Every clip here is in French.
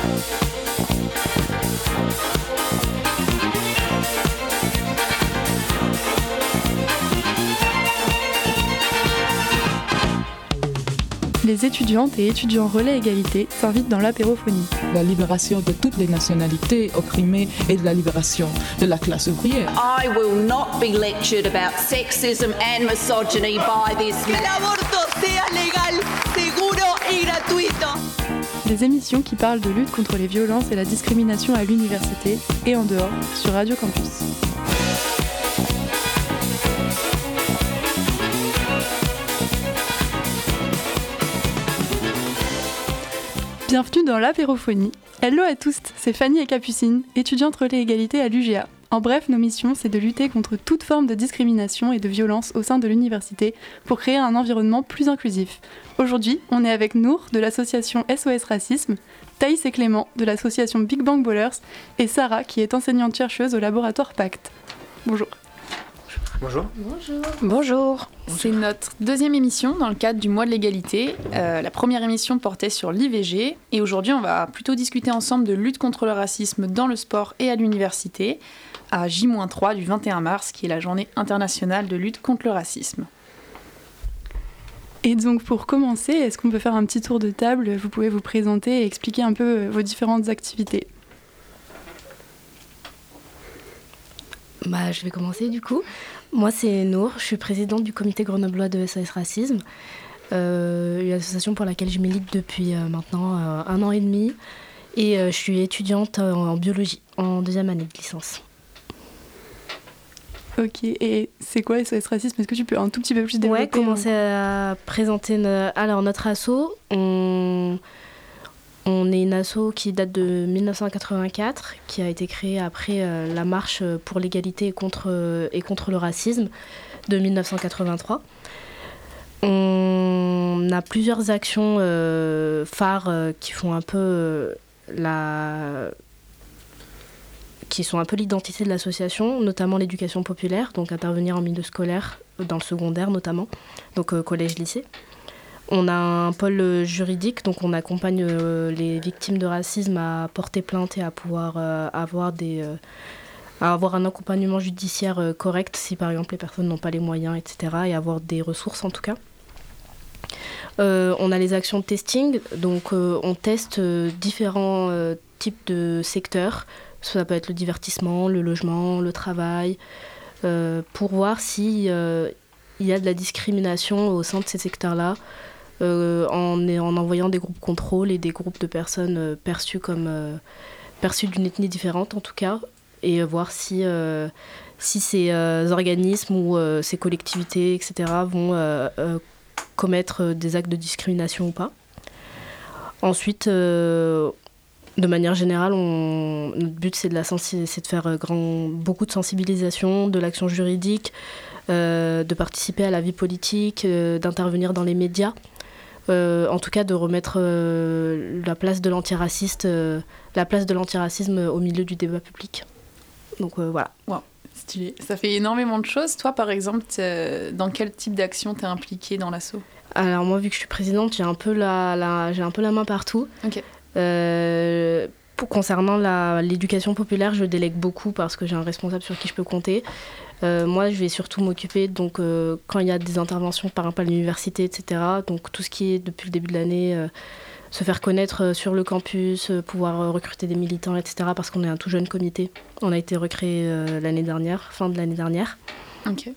Les étudiantes et étudiants Relais Égalité s'invitent dans l'apérophonie. La libération de toutes les nationalités opprimées et de la libération de la classe ouvrière. I will not be lectured about sexism and misogyny by this man. Que l'avorto sea legal, seguro y gratuito. Des émissions qui parlent de lutte contre les violences et la discrimination à l'université et en dehors sur Radio Campus. Bienvenue dans l'apérophonie. Hello à tous, c'est Fanny et Capucine, étudiantes Relais Égalité à l'UGA. En bref, nos missions, c'est de lutter contre toute forme de discrimination et de violence au sein de l'université pour créer un environnement plus inclusif. Aujourd'hui, on est avec Nour de l'association SOS Racisme, Thaïs et Clément de l'association Big Bang Ballers et Sarah qui est enseignante-chercheuse au laboratoire Pacte. Bonjour. Bonjour. Bonjour. C'est notre deuxième émission dans le cadre du mois de l'égalité. La première émission portait sur l'IVG et aujourd'hui on va plutôt discuter ensemble de lutte contre le racisme dans le sport et à l'université à J-3 du 21 mars qui est la journée internationale de lutte contre le racisme. Et donc pour commencer, est-ce qu'on peut faire un petit tour de table ? Vous pouvez vous présenter et expliquer un peu vos différentes activités. Je vais commencer du coup. Moi c'est Nour, je suis présidente du comité grenoblois de SOS Racisme, une association pour laquelle je milite depuis maintenant 1 an et demi et je suis étudiante en biologie, en 2e année de licence. Ok, et c'est quoi SOS Racisme ? Est-ce que tu peux un tout petit peu plus développer ? Ouais, commencer à présenter notre asso. On est une asso qui date de 1984, qui a été créée après la marche pour l'égalité et contre le racisme de 1983. On a plusieurs actions phares qui font un peu qui sont un peu l'identité de l'association, notamment l'éducation populaire, donc intervenir en milieu scolaire, dans le secondaire notamment, donc collège-lycée. On a un pôle juridique, donc on accompagne les victimes de racisme à porter plainte et à pouvoir avoir un accompagnement judiciaire correct si par exemple les personnes n'ont pas les moyens, etc. et avoir des ressources en tout cas. On a les actions de testing, donc on teste différents types de secteurs. Ça peut être le divertissement, le logement, le travail, pour voir s'il y a de la discrimination au sein de ces secteurs-là. En envoyant des groupes contrôle et des groupes de personnes perçues d'une ethnie différente en tout cas, et voir si ces organismes ou ces collectivités, etc. vont commettre des actes de discrimination ou pas. Ensuite, de manière générale, notre but c'est de faire beaucoup de sensibilisation, de l'action juridique, de participer à la vie politique, d'intervenir dans les médias. En tout cas de remettre la place de l'antiracisme au milieu du débat public. Donc voilà. Wow, stylé. Ça fait énormément de choses. Toi par exemple, dans quel type d'action t'es impliquée dans l'asso ? Alors moi vu que je suis présidente, j'ai un peu la main partout. Ok. Concernant l'éducation populaire, je délègue beaucoup parce que j'ai un responsable sur qui je peux compter. Moi, je vais surtout m'occuper, donc, quand il y a des interventions, par exemple à l'université, etc., donc tout ce qui est, depuis le début de l'année, se faire connaître sur le campus, pouvoir recruter des militants, etc., parce qu'on est un tout jeune comité. On a été recréé fin de l'année dernière. Ok.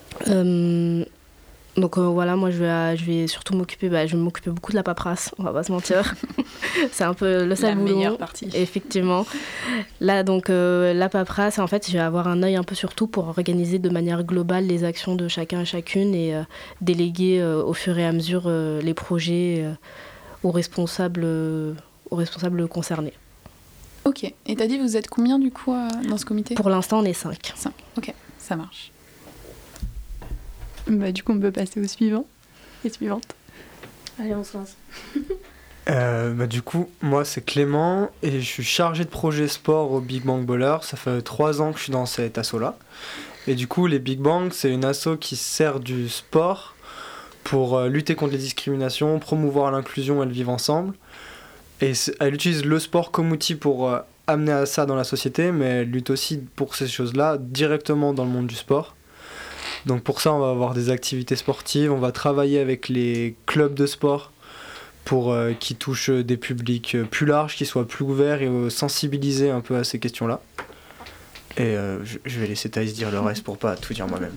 Donc voilà, moi je vais surtout m'occuper beaucoup de la paperasse, on va pas se mentir. C'est un peu le sale boulot. La meilleure partie. Effectivement. Là donc la paperasse, en fait je vais avoir un œil un peu sur tout pour organiser de manière globale les actions de chacun et chacune et déléguer au fur et à mesure les projets aux responsables concernés. Ok, et t'as dit vous êtes combien du coup dans ce comité ? Pour l'instant on est 5. 5, ok, ça marche. Du coup, on peut passer au suivant et suivante. Allez, on se lance. Du coup, moi c'est Clément et je suis chargé de projet sport au Big Bang Ballers. Ça fait 3 ans que je suis dans cet asso-là. Et du coup, les Big Bang, c'est une asso qui sert du sport pour lutter contre les discriminations, promouvoir l'inclusion et le vivre ensemble. Et elle utilise le sport comme outil pour amener à ça dans la société, mais elle lutte aussi pour ces choses-là directement dans le monde du sport. Donc pour ça, on va avoir des activités sportives, on va travailler avec les clubs de sport pour qui touchent des publics plus larges, qui soient plus ouverts et sensibiliser un peu à ces questions-là. Et je vais laisser Thaïs dire le reste pour pas tout dire moi-même.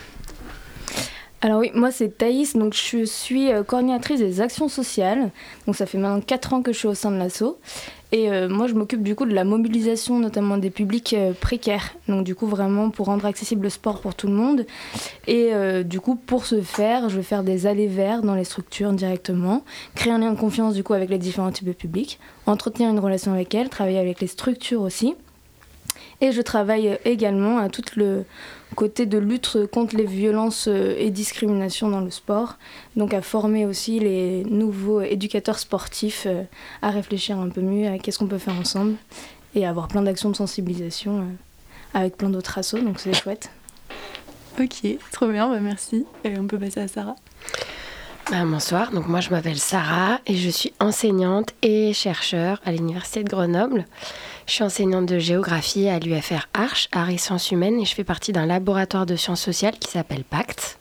Alors oui, moi c'est Thaïs, donc je suis coordinatrice des actions sociales. Donc ça fait maintenant 4 ans que je suis au sein de l'asso. Et moi je m'occupe du coup de la mobilisation notamment des publics précaires. Donc du coup vraiment pour rendre accessible le sport pour tout le monde. Et du coup pour ce faire, je vais faire des allées verts dans les structures directement, créer un lien de confiance du coup avec les différents types de publics, entretenir une relation avec elles, travailler avec les structures aussi. Et je travaille également à tout le côté de lutte contre les violences et discriminations dans le sport. Donc à former aussi les nouveaux éducateurs sportifs à réfléchir un peu mieux à qu'est-ce qu'on peut faire ensemble et avoir plein d'actions de sensibilisation avec plein d'autres assos, donc c'est chouette. Ok, trop bien, merci. Et on peut passer à Sarah. Bonsoir, donc moi je m'appelle Sarah et je suis enseignante et chercheur à l'Université de Grenoble. Je suis enseignante de géographie à l'UFR Arches, Arts et Sciences Humaines, et je fais partie d'un laboratoire de sciences sociales qui s'appelle PACT.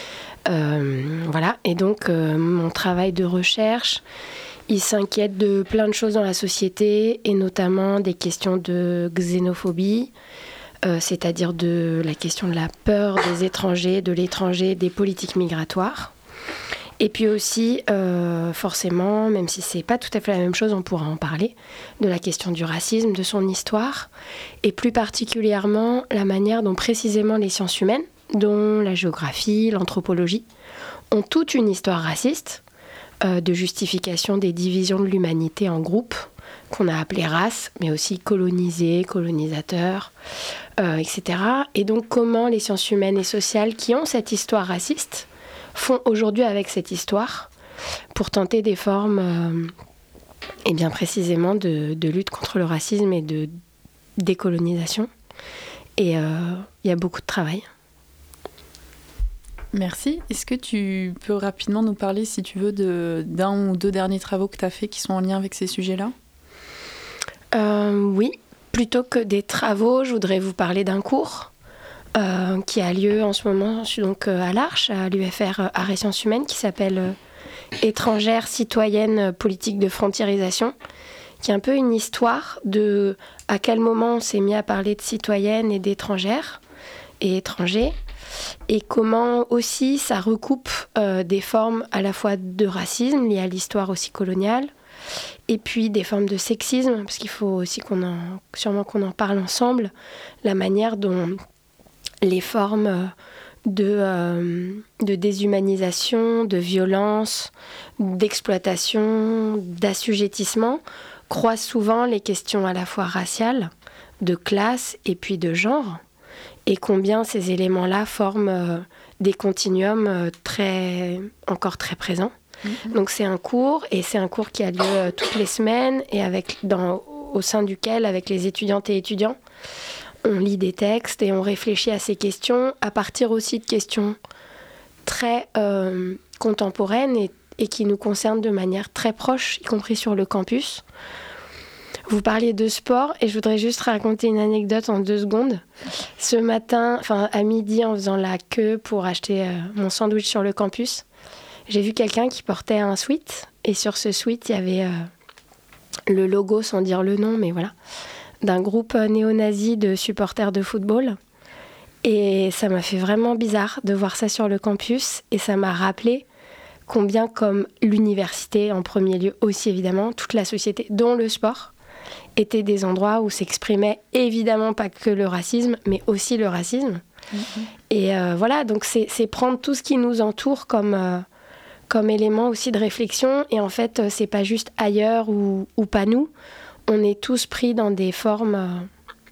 Voilà, et donc mon travail de recherche, il s'inquiète de plein de choses dans la société, et notamment des questions de xénophobie, c'est-à-dire de la question de la peur des étrangers, de l'étranger, des politiques migratoires. Et puis aussi, forcément, même si c'est pas tout à fait la même chose, on pourra en parler, de la question du racisme, de son histoire, et plus particulièrement la manière dont précisément les sciences humaines, dont la géographie, l'anthropologie, ont toute une histoire raciste, de justification des divisions de l'humanité en groupes, qu'on a appelées races, mais aussi colonisés, colonisateurs, etc. Et donc comment les sciences humaines et sociales qui ont cette histoire raciste font aujourd'hui avec cette histoire pour tenter des formes et bien précisément de lutte contre le racisme et de décolonisation. Et il y a beaucoup de travail. Merci. Est-ce que tu peux rapidement nous parler, si tu veux, d'un ou deux derniers travaux que tu as faits qui sont en lien avec ces sujets-là ? Oui. Plutôt que des travaux, je voudrais vous parler d'un cours qui a lieu en ce moment donc, à l'Arche, à l'UFR Arts et Sciences Humaines, qui s'appelle Étrangères, citoyennes, politique de frontiérisation, qui est un peu une histoire de à quel moment on s'est mis à parler de citoyennes et d'étrangères et étrangers, et comment aussi ça recoupe des formes à la fois de racisme liées à l'histoire aussi coloniale, et puis des formes de sexisme, parce qu'il faut aussi qu'on en parle ensemble, la manière dont les formes de déshumanisation, de violence, d'exploitation, d'assujettissement croisent souvent les questions à la fois raciales, de classe et puis de genre, et combien ces éléments-là forment des continuums encore très présents. Donc c'est un cours, et c'est un cours qui a lieu toutes les semaines, et au sein duquel, avec les étudiantes et étudiants, on lit des textes et on réfléchit à ces questions à partir aussi de questions très contemporaines et qui nous concernent de manière très proche, y compris sur le campus. Vous parliez de sport et je voudrais juste raconter une anecdote en 2 secondes. Ce matin, à midi, en faisant la queue pour acheter mon sandwich sur le campus, j'ai vu quelqu'un qui portait un sweat, et sur ce sweat, il y avait le logo, sans dire le nom, mais voilà, d'un groupe néo-nazi de supporters de football. Et ça m'a fait vraiment bizarre de voir ça sur le campus, et ça m'a rappelé combien, comme l'université en premier lieu aussi évidemment, toute la société, dont le sport, étaient des endroits où s'exprimait évidemment pas que le racisme, mais aussi le racisme. Et voilà, donc c'est prendre tout ce qui nous entoure comme élément aussi de réflexion, et en fait c'est pas juste ailleurs ou pas nous. On est tous pris dans des formes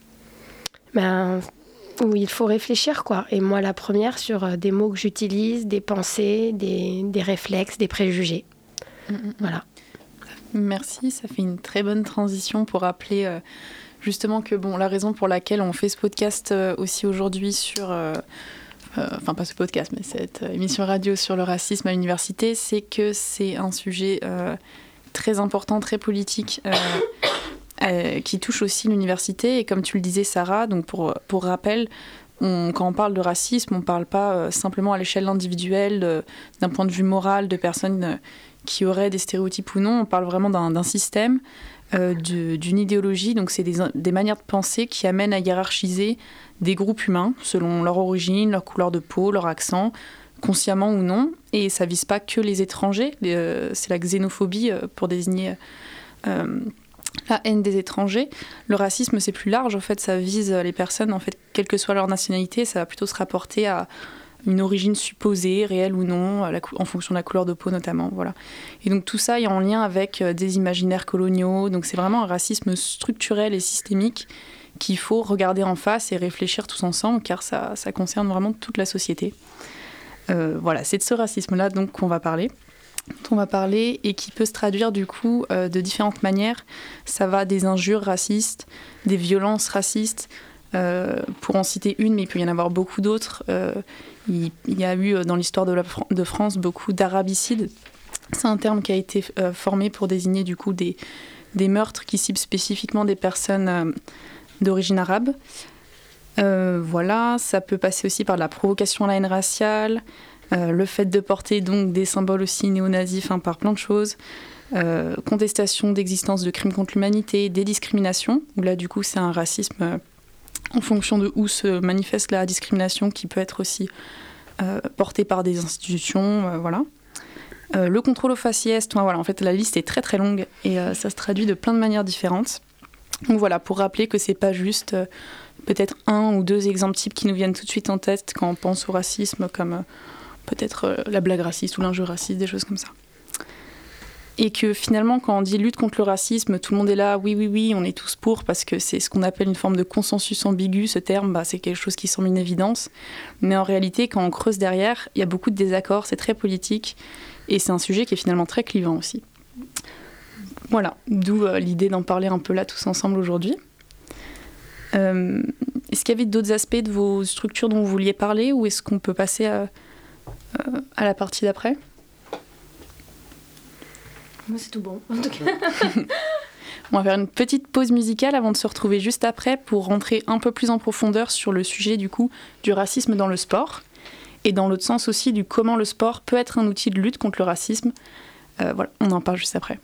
où il faut réfléchir, quoi. Et moi, la première, sur des mots que j'utilise, des pensées, des réflexes, des préjugés. Voilà. Merci, ça fait une très bonne transition pour rappeler justement que la raison pour laquelle on fait ce podcast aussi aujourd'hui sur... pas ce podcast, mais cette émission radio sur le racisme à l'université, c'est que c'est un sujet... très important, très politique, qui touche aussi l'université. Et comme tu le disais, Sarah, donc pour rappel, quand on parle de racisme, on ne parle pas simplement à l'échelle individuelle, d'un point de vue moral, de personnes qui auraient des stéréotypes ou non. On parle vraiment d'un système, d'une idéologie. Donc c'est des manières de penser qui amènent à hiérarchiser des groupes humains selon leur origine, leur couleur de peau, leur accent, consciemment ou non. Et ça ne vise pas que les étrangers. C'est la xénophobie pour désigner la haine des étrangers. Le racisme, c'est plus large. En fait, ça vise les personnes, en fait, quelle que soit leur nationalité. Ça va plutôt se rapporter à une origine supposée, réelle ou non, en fonction de la couleur de peau notamment. Voilà. Et donc tout ça est en lien avec des imaginaires coloniaux. Donc c'est vraiment un racisme structurel et systémique qu'il faut regarder en face et réfléchir tous ensemble, car ça concerne vraiment toute la société. Voilà, c'est de ce racisme-là donc qu'on va parler. Dont on va parler et qui peut se traduire du coup de différentes manières. Ça va des injures racistes, des violences racistes, pour en citer une, mais il peut y en avoir beaucoup d'autres. Il y a eu dans l'histoire de France beaucoup d'arabicides. C'est un terme qui a été formé pour désigner du coup des meurtres qui ciblent spécifiquement des personnes d'origine arabe. Voilà, ça peut passer aussi par de la provocation à la haine raciale, le fait de porter donc des symboles aussi néo-nazis, par plein de choses, contestation d'existence de crimes contre l'humanité, des discriminations, où là du coup c'est un racisme en fonction de où se manifeste la discrimination qui peut être aussi portée par des institutions, voilà. Le contrôle au faciès, voilà, en fait la liste est très très longue et ça se traduit de plein de manières différentes. Donc voilà, pour rappeler que c'est pas juste peut-être un ou deux exemples types qui nous viennent tout de suite en tête quand on pense au racisme, comme peut-être la blague raciste ou l'injure raciste, des choses comme ça. Et que finalement, quand on dit lutte contre le racisme, tout le monde est là, oui, on est tous pour, parce que c'est ce qu'on appelle une forme de consensus ambigu. Ce terme, c'est quelque chose qui semble une évidence. Mais en réalité, quand on creuse derrière, il y a beaucoup de désaccords, c'est très politique, et c'est un sujet qui est finalement très clivant aussi. Voilà, d'où l'idée d'en parler un peu là tous ensemble aujourd'hui. Est-ce qu'il y avait d'autres aspects de vos structures dont vous vouliez parler, ou est-ce qu'on peut passer à la partie d'après ? Moi, c'est tout bon, en tout cas. On va faire une petite pause musicale avant de se retrouver juste après pour rentrer un peu plus en profondeur sur le sujet du coup du racisme dans le sport, et dans l'autre sens aussi du comment le sport peut être un outil de lutte contre le racisme. Voilà, on en parle juste après.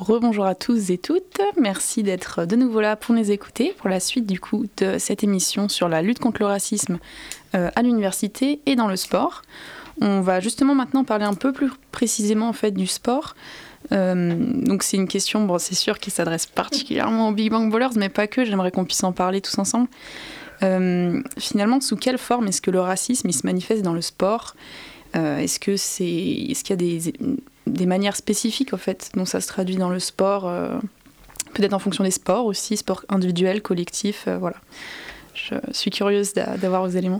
rebonjour à tous et toutes. Merci d'être de nouveau là pour nous écouter pour la suite du coup de cette émission sur la lutte contre le racisme à l'université et dans le sport. On va justement maintenant parler un peu plus précisément en fait du sport. Donc c'est une question, bon, c'est sûr qui s'adresse particulièrement aux Big Bang Ballers, mais pas que. J'aimerais qu'on puisse en parler tous ensemble. Finalement, sous quelle forme est-ce que le racisme il se manifeste dans le sport ? Est-ce qu'il y a des manières spécifiques en fait dont ça se traduit dans le sport, peut-être en fonction des sports aussi, sport individuel, collectif, voilà. Je suis curieuse d'avoir vos éléments.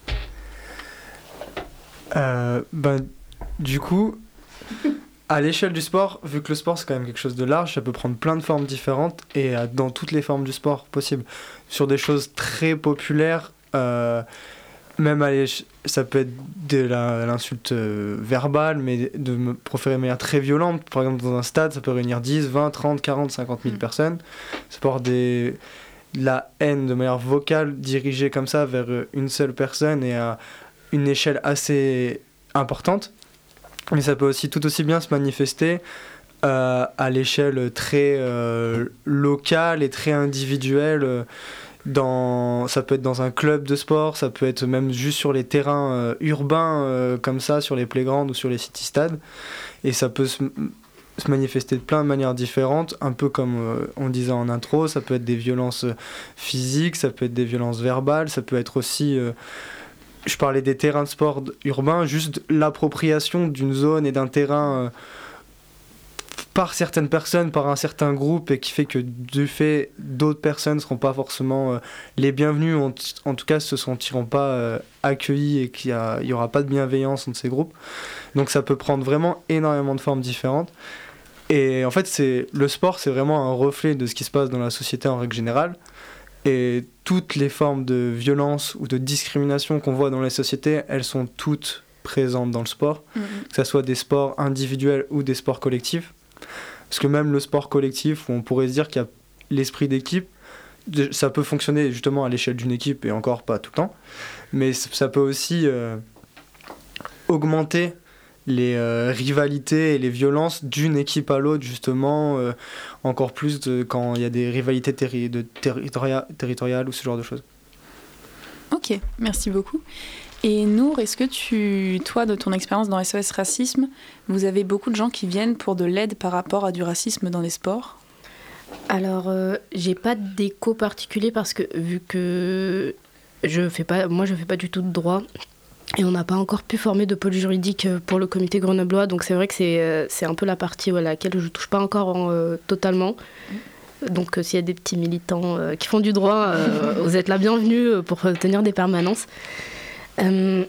Du coup, à l'échelle du sport, vu que le sport c'est quand même quelque chose de large, ça peut prendre plein de formes différentes et dans toutes les formes du sport possibles. Sur des choses très populaires, même ça peut être de l'insulte verbale, mais de proférer de manière très violente. Par exemple, dans un stade, ça peut réunir 10, 20, 30, 40, 50 000 personnes. Ça peut avoir de la haine de manière vocale dirigée comme ça vers une seule personne et à une échelle assez importante. Mais ça peut aussi tout aussi bien se manifester à l'échelle très locale et très individuelle. Ça peut être dans un club de sport, ça peut être même juste sur les terrains urbains comme ça, sur les playgrounds ou sur les city-stades. Et ça peut se manifester de plein de manières différentes, un peu comme on disait en intro. Ça peut être des violences physiques, ça peut être des violences verbales, ça peut être aussi... je parlais des terrains de sport urbains, juste l'appropriation d'une zone et d'un terrain par certaines personnes, par un certain groupe, et qui fait que du fait d'autres personnes ne seront pas forcément les bienvenues, en tout cas se sentiront pas accueillis et qu'il y aura pas de bienveillance entre ces groupes. Donc ça peut prendre vraiment énormément de formes différentes. Et en fait, le sport, c'est vraiment un reflet de ce qui se passe dans la société en règle générale. Et toutes les formes de violence ou de discrimination qu'on voit dans les sociétés, elles sont toutes présentes dans le sport, que ce soit des sports individuels ou des sports collectifs. Parce que même le sport collectif, où on pourrait se dire qu'il y a l'esprit d'équipe, ça peut fonctionner justement à l'échelle d'une équipe et encore pas tout le temps, mais ça peut aussi augmenter les rivalités et les violences d'une équipe à l'autre, justement, encore plus quand il y a des rivalités territoriales ou ce genre de choses. Ok, merci beaucoup. Et Nour, est-ce que toi, de ton expérience dans SOS Racisme, vous avez beaucoup de gens qui viennent pour de l'aide par rapport à du racisme dans les sports ? Alors, j'ai pas d'écho particulier parce que vu que je fais pas du tout de droit et on n'a pas encore pu former de pôle juridique pour le comité grenoblois, donc c'est vrai que c'est un peu la partie à laquelle je touche pas encore totalement. Donc s'il y a des petits militants qui font du droit, vous êtes la bienvenue pour tenir des permanences. Je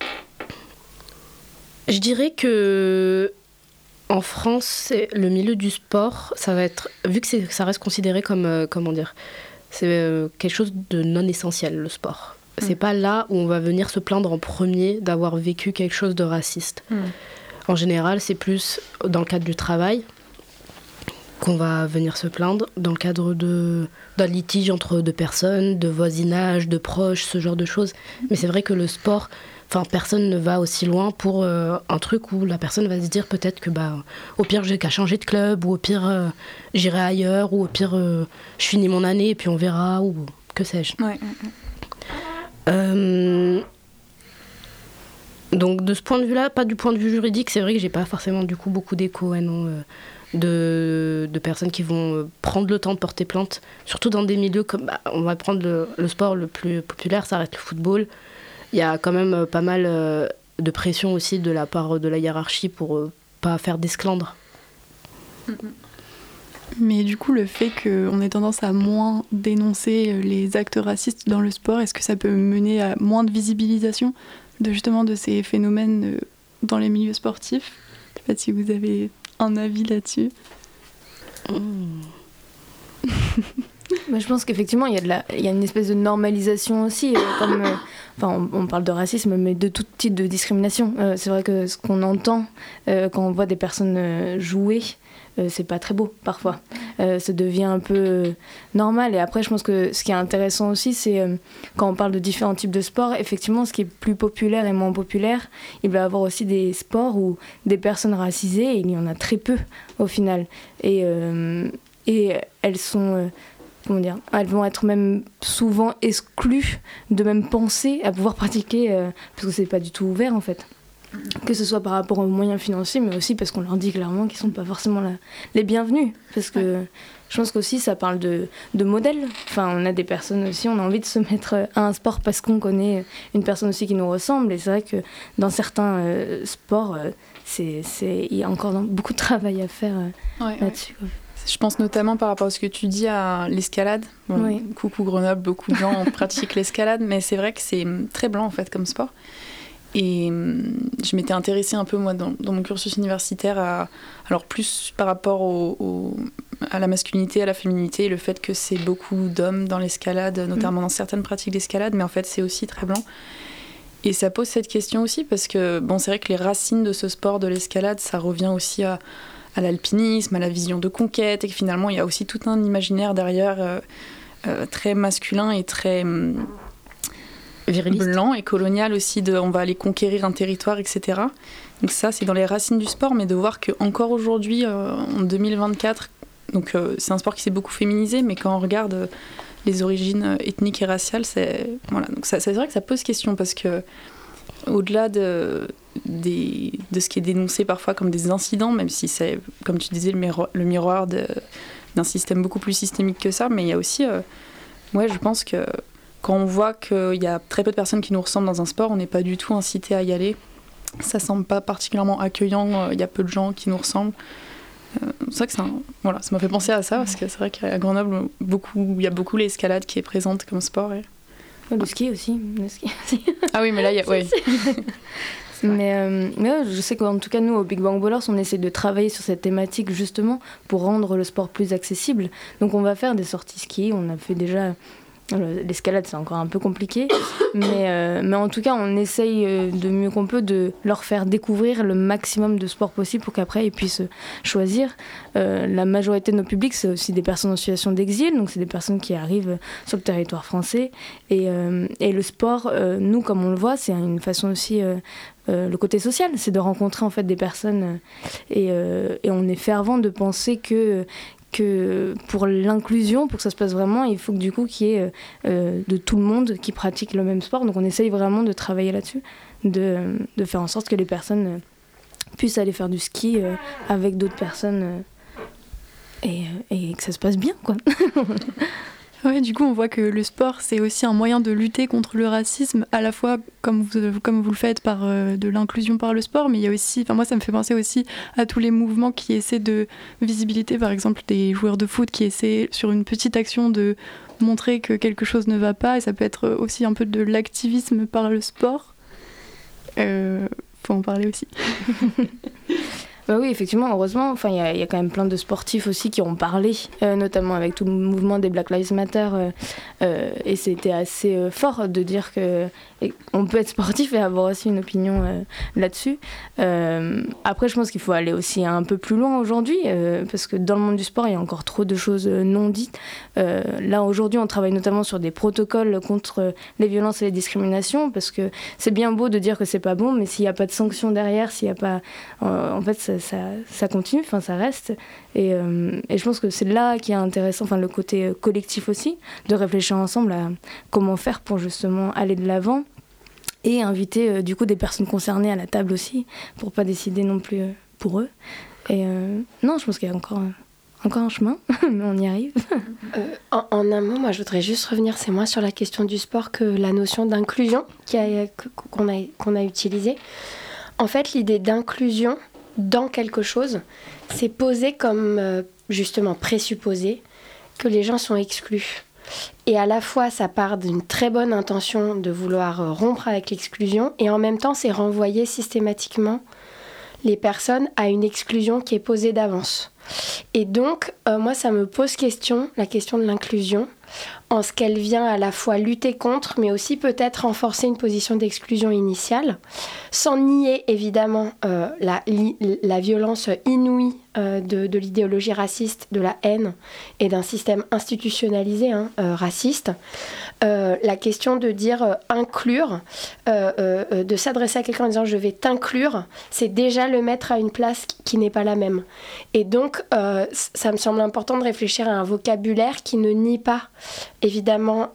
dirais que en France, le milieu du sport, ça va être, vu que ça reste considéré comme c'est quelque chose de non essentiel, le sport. C'est pas là où on va venir se plaindre en premier d'avoir vécu quelque chose de raciste. En général, c'est plus dans le cadre du travail qu'on va venir se plaindre, dans le cadre d'un litige entre deux personnes, de voisinage, de proches, ce genre de choses. Mais c'est vrai que le sport, personne ne va aussi loin pour un truc où la personne va se dire peut-être que au pire j'ai qu'à changer de club, ou au pire j'irai ailleurs, ou au pire je finis mon année et puis on verra, ou que sais-je. Ouais. Donc de ce point de vue-là, pas du point de vue juridique, c'est vrai que j'ai pas forcément du coup beaucoup d'écho de personnes qui vont prendre le temps de porter plainte, surtout dans des milieux comme, on va prendre le sport le plus populaire, ça reste le football. Il y a quand même pas mal de pression aussi de la part de la hiérarchie pour pas faire d'esclandre. Mais du coup, le fait qu'on ait tendance à moins dénoncer les actes racistes dans le sport, est-ce que ça peut mener à moins de visibilisation de ces phénomènes dans les milieux sportifs ? Je ne sais pas si vous avez un avis là-dessus. Moi, je pense qu'effectivement, il y a une espèce de normalisation aussi. Comme on parle de racisme, mais de tout type de discrimination. C'est vrai que ce qu'on entend quand on voit des personnes jouer, c'est pas très beau parfois. Ça devient un peu normal. Et après, je pense que ce qui est intéressant aussi, c'est quand on parle de différents types de sports, effectivement, ce qui est plus populaire et moins populaire, il va y avoir aussi des sports où des personnes racisées, il y en a très peu au final. Et elles sont... elles vont être même souvent exclues de même penser à pouvoir pratiquer, parce que c'est pas du tout ouvert en fait. Que ce soit par rapport aux moyens financiers, mais aussi parce qu'on leur dit clairement qu'ils sont pas forcément les bienvenus. Parce que je pense qu'aussi ça parle de modèle. Enfin, on a des personnes aussi, on a envie de se mettre à un sport parce qu'on connaît une personne aussi qui nous ressemble. Et c'est vrai que dans certains sports, il y a encore beaucoup de travail à faire là-dessus. Ouais. Je pense notamment par rapport à ce que tu dis à l'escalade. Bon, coucou Grenoble, beaucoup de gens pratiquent l'escalade, mais c'est vrai que c'est très blanc en fait comme sport. Et je m'étais intéressée un peu moi dans mon cursus universitaire alors plus par rapport à la masculinité, à la féminité, le fait que c'est beaucoup d'hommes dans l'escalade, notamment dans certaines pratiques d'escalade, mais en fait c'est aussi très blanc. Et ça pose cette question aussi parce que c'est vrai que les racines de ce sport de l'escalade, ça revient aussi à l'alpinisme, à la vision de conquête, et que finalement il y a aussi tout un imaginaire derrière très masculin et très viriliste, blanc et colonial aussi, on va aller conquérir un territoire, etc. Donc ça c'est dans les racines du sport, mais de voir qu'encore aujourd'hui, en 2024, donc c'est un sport qui s'est beaucoup féminisé, mais quand on regarde les origines ethniques et raciales, donc c'est vrai que ça pose question, parce que au-delà de ce qui est dénoncé parfois comme des incidents, même si c'est, comme tu disais, le miroir d'un système beaucoup plus systémique que ça, mais il y a aussi, je pense que quand on voit qu'il y a très peu de personnes qui nous ressemblent dans un sport, on n'est pas du tout incité à y aller. Ça semble pas particulièrement accueillant, il y a peu de gens qui nous ressemblent. C'est vrai que ça m'a fait penser à ça, parce que c'est vrai qu'à Grenoble, il y a beaucoup l'escalade qui est présente comme sport. Le ski aussi. Ah oui, mais là, il y a... Mais je sais qu'en tout cas, nous, au Big Bang Ballers, on essaie de travailler sur cette thématique justement pour rendre le sport plus accessible. Donc on va faire des sorties ski, on a fait déjà... L'escalade, c'est encore un peu compliqué, mais en tout cas, on essaye de mieux qu'on peut de leur faire découvrir le maximum de sports possible pour qu'après ils puissent choisir. La majorité de nos publics, c'est aussi des personnes en situation d'exil, donc c'est des personnes qui arrivent sur le territoire français. Et le sport, nous, comme on le voit, c'est une façon aussi... le côté social, c'est de rencontrer en fait des personnes et on est fervent de penser que pour l'inclusion, pour que ça se passe vraiment, il faut que du coup qu'il y ait de tout le monde qui pratique le même sport. Donc on essaye vraiment de travailler là-dessus, de faire en sorte que les personnes puissent aller faire du ski avec d'autres personnes et que ça se passe bien, quoi. Ouais, du coup, on voit que le sport, c'est aussi un moyen de lutter contre le racisme, à la fois comme vous le faites par de l'inclusion par le sport, mais il y a aussi, moi ça me fait penser aussi à tous les mouvements qui essaient de visibilité, par exemple des joueurs de foot qui essaient sur une petite action de montrer que quelque chose ne va pas, et ça peut être aussi un peu de l'activisme par le sport. Faut en parler aussi. Bah oui, effectivement, heureusement, il y a quand même plein de sportifs aussi qui ont parlé, notamment avec tout le mouvement des Black Lives Matter, et c'était assez fort de dire qu'on peut être sportif et avoir aussi une opinion là-dessus. Après, je pense qu'il faut aller aussi un peu plus loin aujourd'hui, parce que dans le monde du sport, il y a encore trop de choses non dites. Là, aujourd'hui, on travaille notamment sur des protocoles contre les violences et les discriminations, parce que c'est bien beau de dire que c'est pas bon, mais s'il n'y a pas de sanctions derrière, s'il n'y a pas... en fait, ça continue, ça reste. Et je pense que c'est là qui est intéressant, le côté collectif aussi, de réfléchir ensemble à comment faire pour justement aller de l'avant et inviter du coup des personnes concernées à la table aussi, pour pas décider non plus pour eux. Et non, je pense qu'il y a encore un chemin, mais on y arrive. En un mot, moi je voudrais juste revenir, c'est moins sur la question du sport que la notion d'inclusion qu'on a utilisée. En fait, l'idée d'inclusion dans quelque chose, c'est posé comme justement présupposé que les gens sont exclus. Et à la fois, ça part d'une très bonne intention de vouloir rompre avec l'exclusion, et en même temps, c'est renvoyer systématiquement les personnes à une exclusion qui est posée d'avance. Et donc, moi, ça me pose question, la question de l'inclusion, en ce qu'elle vient à la fois lutter contre, mais aussi peut-être renforcer une position d'exclusion initiale, sans nier évidemment la violence inouïe de l'idéologie raciste, de la haine et d'un système institutionnalisé raciste. La question de dire inclure, de s'adresser à quelqu'un en disant je vais t'inclure, c'est déjà le mettre à une place qui n'est pas la même. Et donc, ça me semble important de réfléchir à un vocabulaire qui ne nie pas évidemment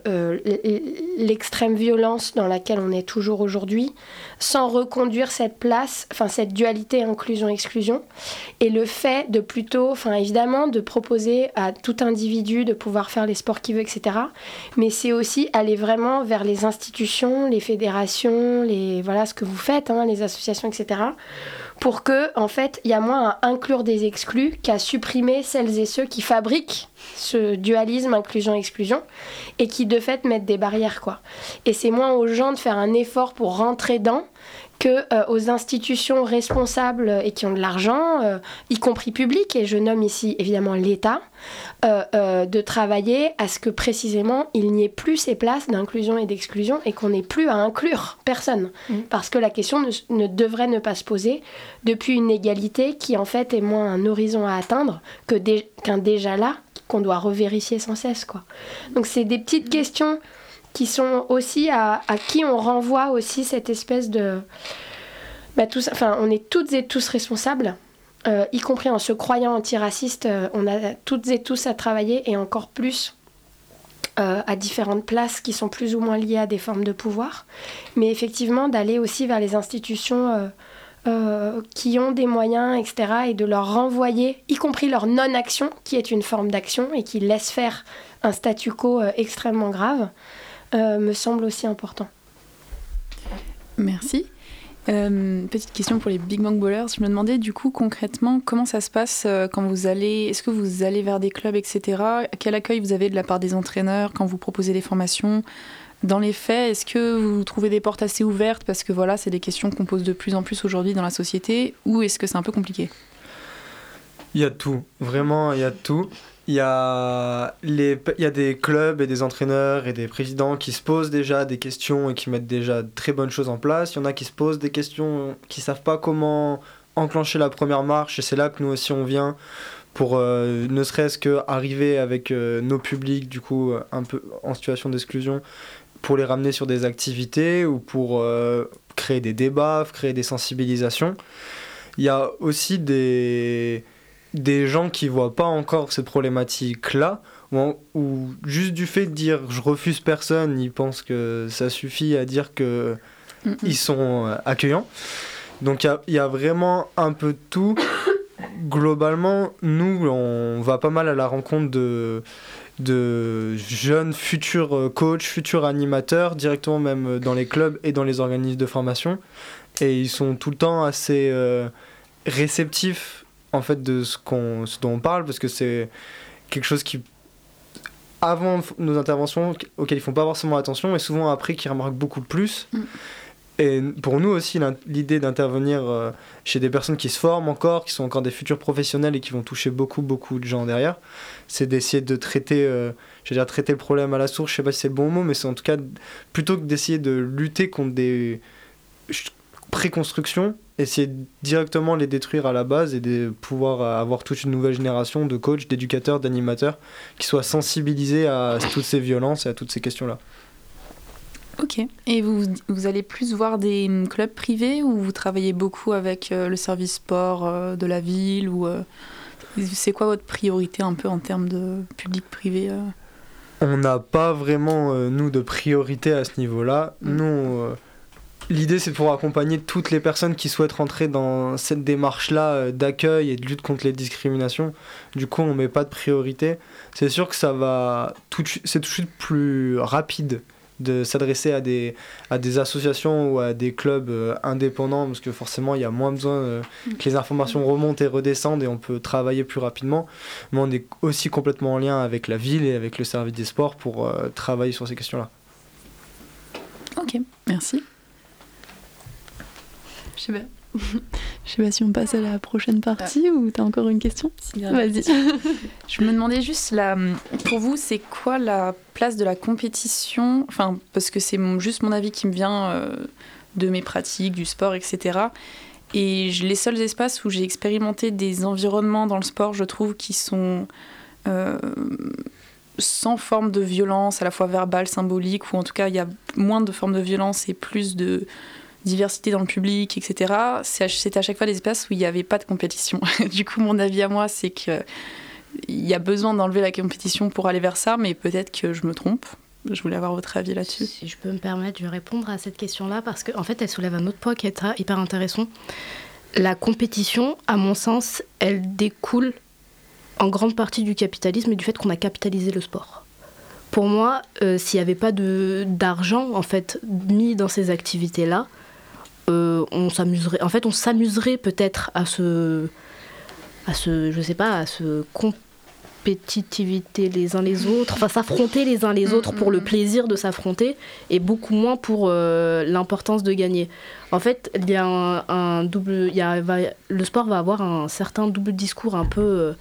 l'extrême violence dans laquelle on est toujours aujourd'hui, sans reconduire cette place, cette dualité inclusion-exclusion, et le fait de plutôt, évidemment, de proposer à tout individu de pouvoir faire les sports qu'il veut, etc. Mais c'est aussi aller vraiment vers les institutions, les fédérations, ce que vous faites, les associations, etc., pour que, en fait, il y a moins à inclure des exclus qu'à supprimer celles et ceux qui fabriquent ce dualisme inclusion-exclusion et qui, de fait, mettent des barrières, quoi. Et c'est moins aux gens de faire un effort pour rentrer dans que aux institutions responsables et qui ont de l'argent, y compris public, et je nomme ici évidemment l'État, de travailler à ce que précisément il n'y ait plus ces places d'inclusion et d'exclusion et qu'on n'ait plus à inclure personne. Parce que la question ne devrait ne pas se poser depuis une égalité qui en fait est moins un horizon à atteindre qu'un déjà là qu'on doit revérifier sans cesse, quoi. Donc c'est des petites questions qui sont aussi à qui on renvoie aussi cette espèce de... on est toutes et tous responsables, y compris en se croyant antiraciste, on a toutes et tous à travailler, et encore plus à différentes places qui sont plus ou moins liées à des formes de pouvoir. Mais effectivement, d'aller aussi vers les institutions qui ont des moyens, etc., et de leur renvoyer, y compris leur non-action, qui est une forme d'action et qui laisse faire un statu quo extrêmement grave, me semble aussi important. Merci. Petite question pour les Big Bang Ballers. Je me demandais du coup concrètement comment ça se passe quand vous allez... Est-ce que vous allez vers des clubs, etc. Quel accueil vous avez de la part des entraîneurs quand vous proposez des formations ? Dans les faits, est-ce que vous trouvez des portes assez ouvertes parce que voilà, c'est des questions qu'on pose de plus en plus aujourd'hui dans la société, ou est-ce que c'est un peu compliqué ? Il y a tout, vraiment il y a tout. Il y a des clubs et des entraîneurs et des présidents qui se posent déjà des questions et qui mettent déjà de très bonnes choses en place. Il y en a qui se posent des questions, qui ne savent pas comment enclencher la première marche, et c'est là que nous aussi on vient pour ne serait-ce qu'arriver avec nos publics du coup un peu en situation d'exclusion, pour les ramener sur des activités ou pour créer des débats, créer des sensibilisations. Il y a aussi des gens qui ne voient pas encore ces problématiques-là, ou juste du fait de dire « je refuse personne », ils pensent que ça suffit à dire qu'ils sont accueillants. Donc il y a vraiment un peu de tout. Globalement, nous, on va pas mal à la rencontre de jeunes futurs coachs, futurs animateurs, directement même dans les clubs et dans les organismes de formation. Et ils sont tout le temps assez réceptifs en fait de ce dont on parle, parce que c'est quelque chose qui, avant nos interventions, auxquelles ils font pas forcément attention, et souvent après qu'ils remarquent beaucoup plus. Et pour nous aussi, l'idée d'intervenir chez des personnes qui se forment encore, qui sont encore des futurs professionnels et qui vont toucher beaucoup de gens derrière, c'est d'essayer de traiter le problème à la source. Je sais pas si c'est le bon mot, mais c'est en tout cas, plutôt que d'essayer de lutter contre des préconstructions, essayer directement les détruire à la base et de pouvoir avoir toute une nouvelle génération de coachs, d'éducateurs, d'animateurs qui soient sensibilisés à toutes ces violences et à toutes ces questions-là. Ok. Et vous allez plus voir des clubs privés, ou vous travaillez beaucoup avec le service sport de la ville, ou c'est quoi votre priorité un peu en termes de public-privé On n'a pas vraiment, nous, de priorité à ce niveau-là. Nous, l'idée, c'est pour accompagner toutes les personnes qui souhaitent rentrer dans cette démarche-là d'accueil et de lutte contre les discriminations. Du coup, on ne met pas de priorité. C'est sûr que c'est tout de suite plus rapide de s'adresser à des associations ou à des clubs indépendants, parce que forcément il y a moins besoin que les informations remontent et redescendent, et on peut travailler plus rapidement. Mais on est aussi complètement en lien avec la ville et avec le service des sports pour travailler sur ces questions-là. Ok, merci. Je sais pas. Je sais pas si on passe à la prochaine partie ou t'as encore une question ? Vas-y. Je me demandais juste, pour vous, c'est quoi la place de la compétition ? Enfin, parce que c'est juste mon avis qui me vient de mes pratiques, du sport, etc. Et les seuls espaces où j'ai expérimenté des environnements dans le sport, je trouve, qui sont sans forme de violence, à la fois verbale, symbolique, ou en tout cas, il y a moins de formes de violence et plus de diversité dans le public, etc. C'est à chaque fois des espaces où il n'y avait pas de compétition. Du coup, mon avis à moi, c'est qu'il y a besoin d'enlever la compétition pour aller vers ça, mais peut-être que je me trompe. Je voulais avoir votre avis là-dessus. Si je peux me permettre, je vais répondre à cette question-là parce qu'en fait, elle soulève un autre point qui est hyper intéressant. La compétition, à mon sens, elle découle en grande partie du capitalisme et du fait qu'on a capitalisé le sport. Pour moi, s'il n'y avait pas d'argent en fait, mis dans ces activités-là, on s'amuserait peut-être à se compétitivité les uns les autres, enfin s'affronter les uns les autres pour le plaisir de s'affronter et beaucoup moins pour l'importance de gagner. En fait, il y a le sport va avoir un certain double discours un peu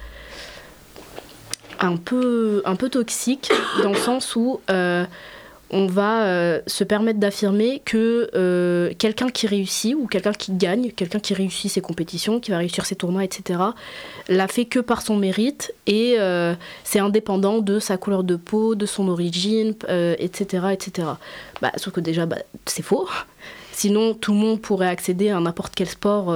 toxique dans le sens où on va se permettre d'affirmer que quelqu'un qui réussit ou quelqu'un qui gagne, quelqu'un qui réussit ses compétitions, qui va réussir ses tournois, etc., l'a fait que par son mérite et c'est indépendant de sa couleur de peau, de son origine, etc. etc. Sauf que déjà, c'est faux. Sinon, tout le monde pourrait accéder à n'importe quel sport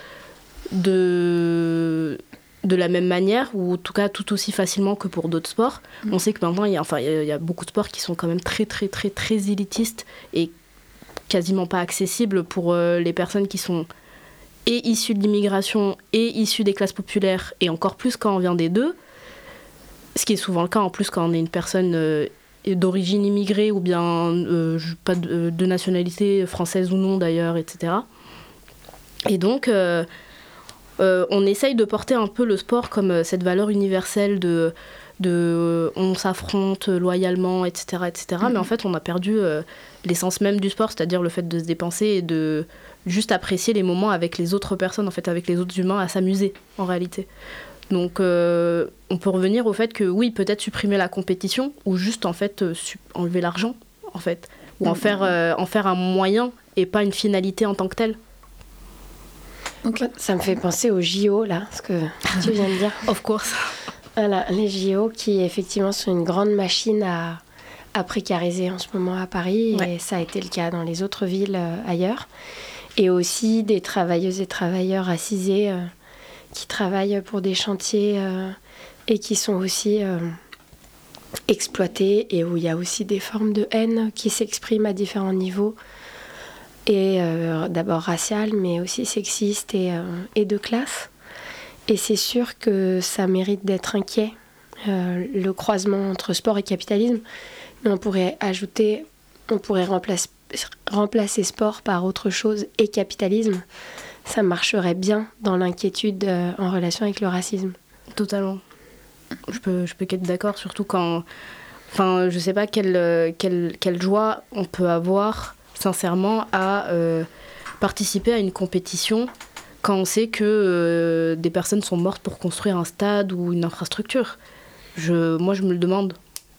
de la même manière, ou en tout cas tout aussi facilement que pour d'autres sports. On sait que maintenant, il y a beaucoup de sports qui sont quand même très, très, très, très élitistes et quasiment pas accessibles pour les personnes qui sont et issues de l'immigration et issues des classes populaires, et encore plus quand on vient des deux, ce qui est souvent le cas en plus quand on est une personne d'origine immigrée ou bien pas de nationalité française ou non d'ailleurs, etc. Et donc... on essaye de porter un peu le sport comme cette valeur universelle de on s'affronte loyalement, etc. etc. Mais en fait, on a perdu l'essence même du sport, c'est-à-dire le fait de se dépenser et de juste apprécier les moments avec les autres personnes, en fait, avec les autres humains, à s'amuser, en réalité. Donc, on peut revenir au fait que, oui, peut-être supprimer la compétition ou juste, en fait, enlever l'argent, en fait. Ou en faire un moyen et pas une finalité en tant que telle. Okay. Ça me fait penser aux JO, là, ce que tu viens de dire. Of course. Voilà, les JO qui, effectivement, sont une grande machine à précariser en ce moment à Paris. Ouais. Et ça a été le cas dans les autres villes ailleurs. Et aussi des travailleuses et travailleurs racisés qui travaillent pour des chantiers et qui sont aussi exploités et où il y a aussi des formes de haine qui s'expriment à différents niveaux. Et d'abord raciale, mais aussi sexiste et de classe. Et c'est sûr que ça mérite d'être inquiet, le croisement entre sport et capitalisme. Mais on pourrait remplacer sport par autre chose et capitalisme. Ça marcherait bien dans l'inquiétude en relation avec le racisme. Totalement. Je peux qu'être d'accord, surtout quand... Enfin, je sais pas quelle joie on peut avoir... sincèrement à participer à une compétition quand on sait que des personnes sont mortes pour construire un stade ou une infrastructure. Moi, je me le demande.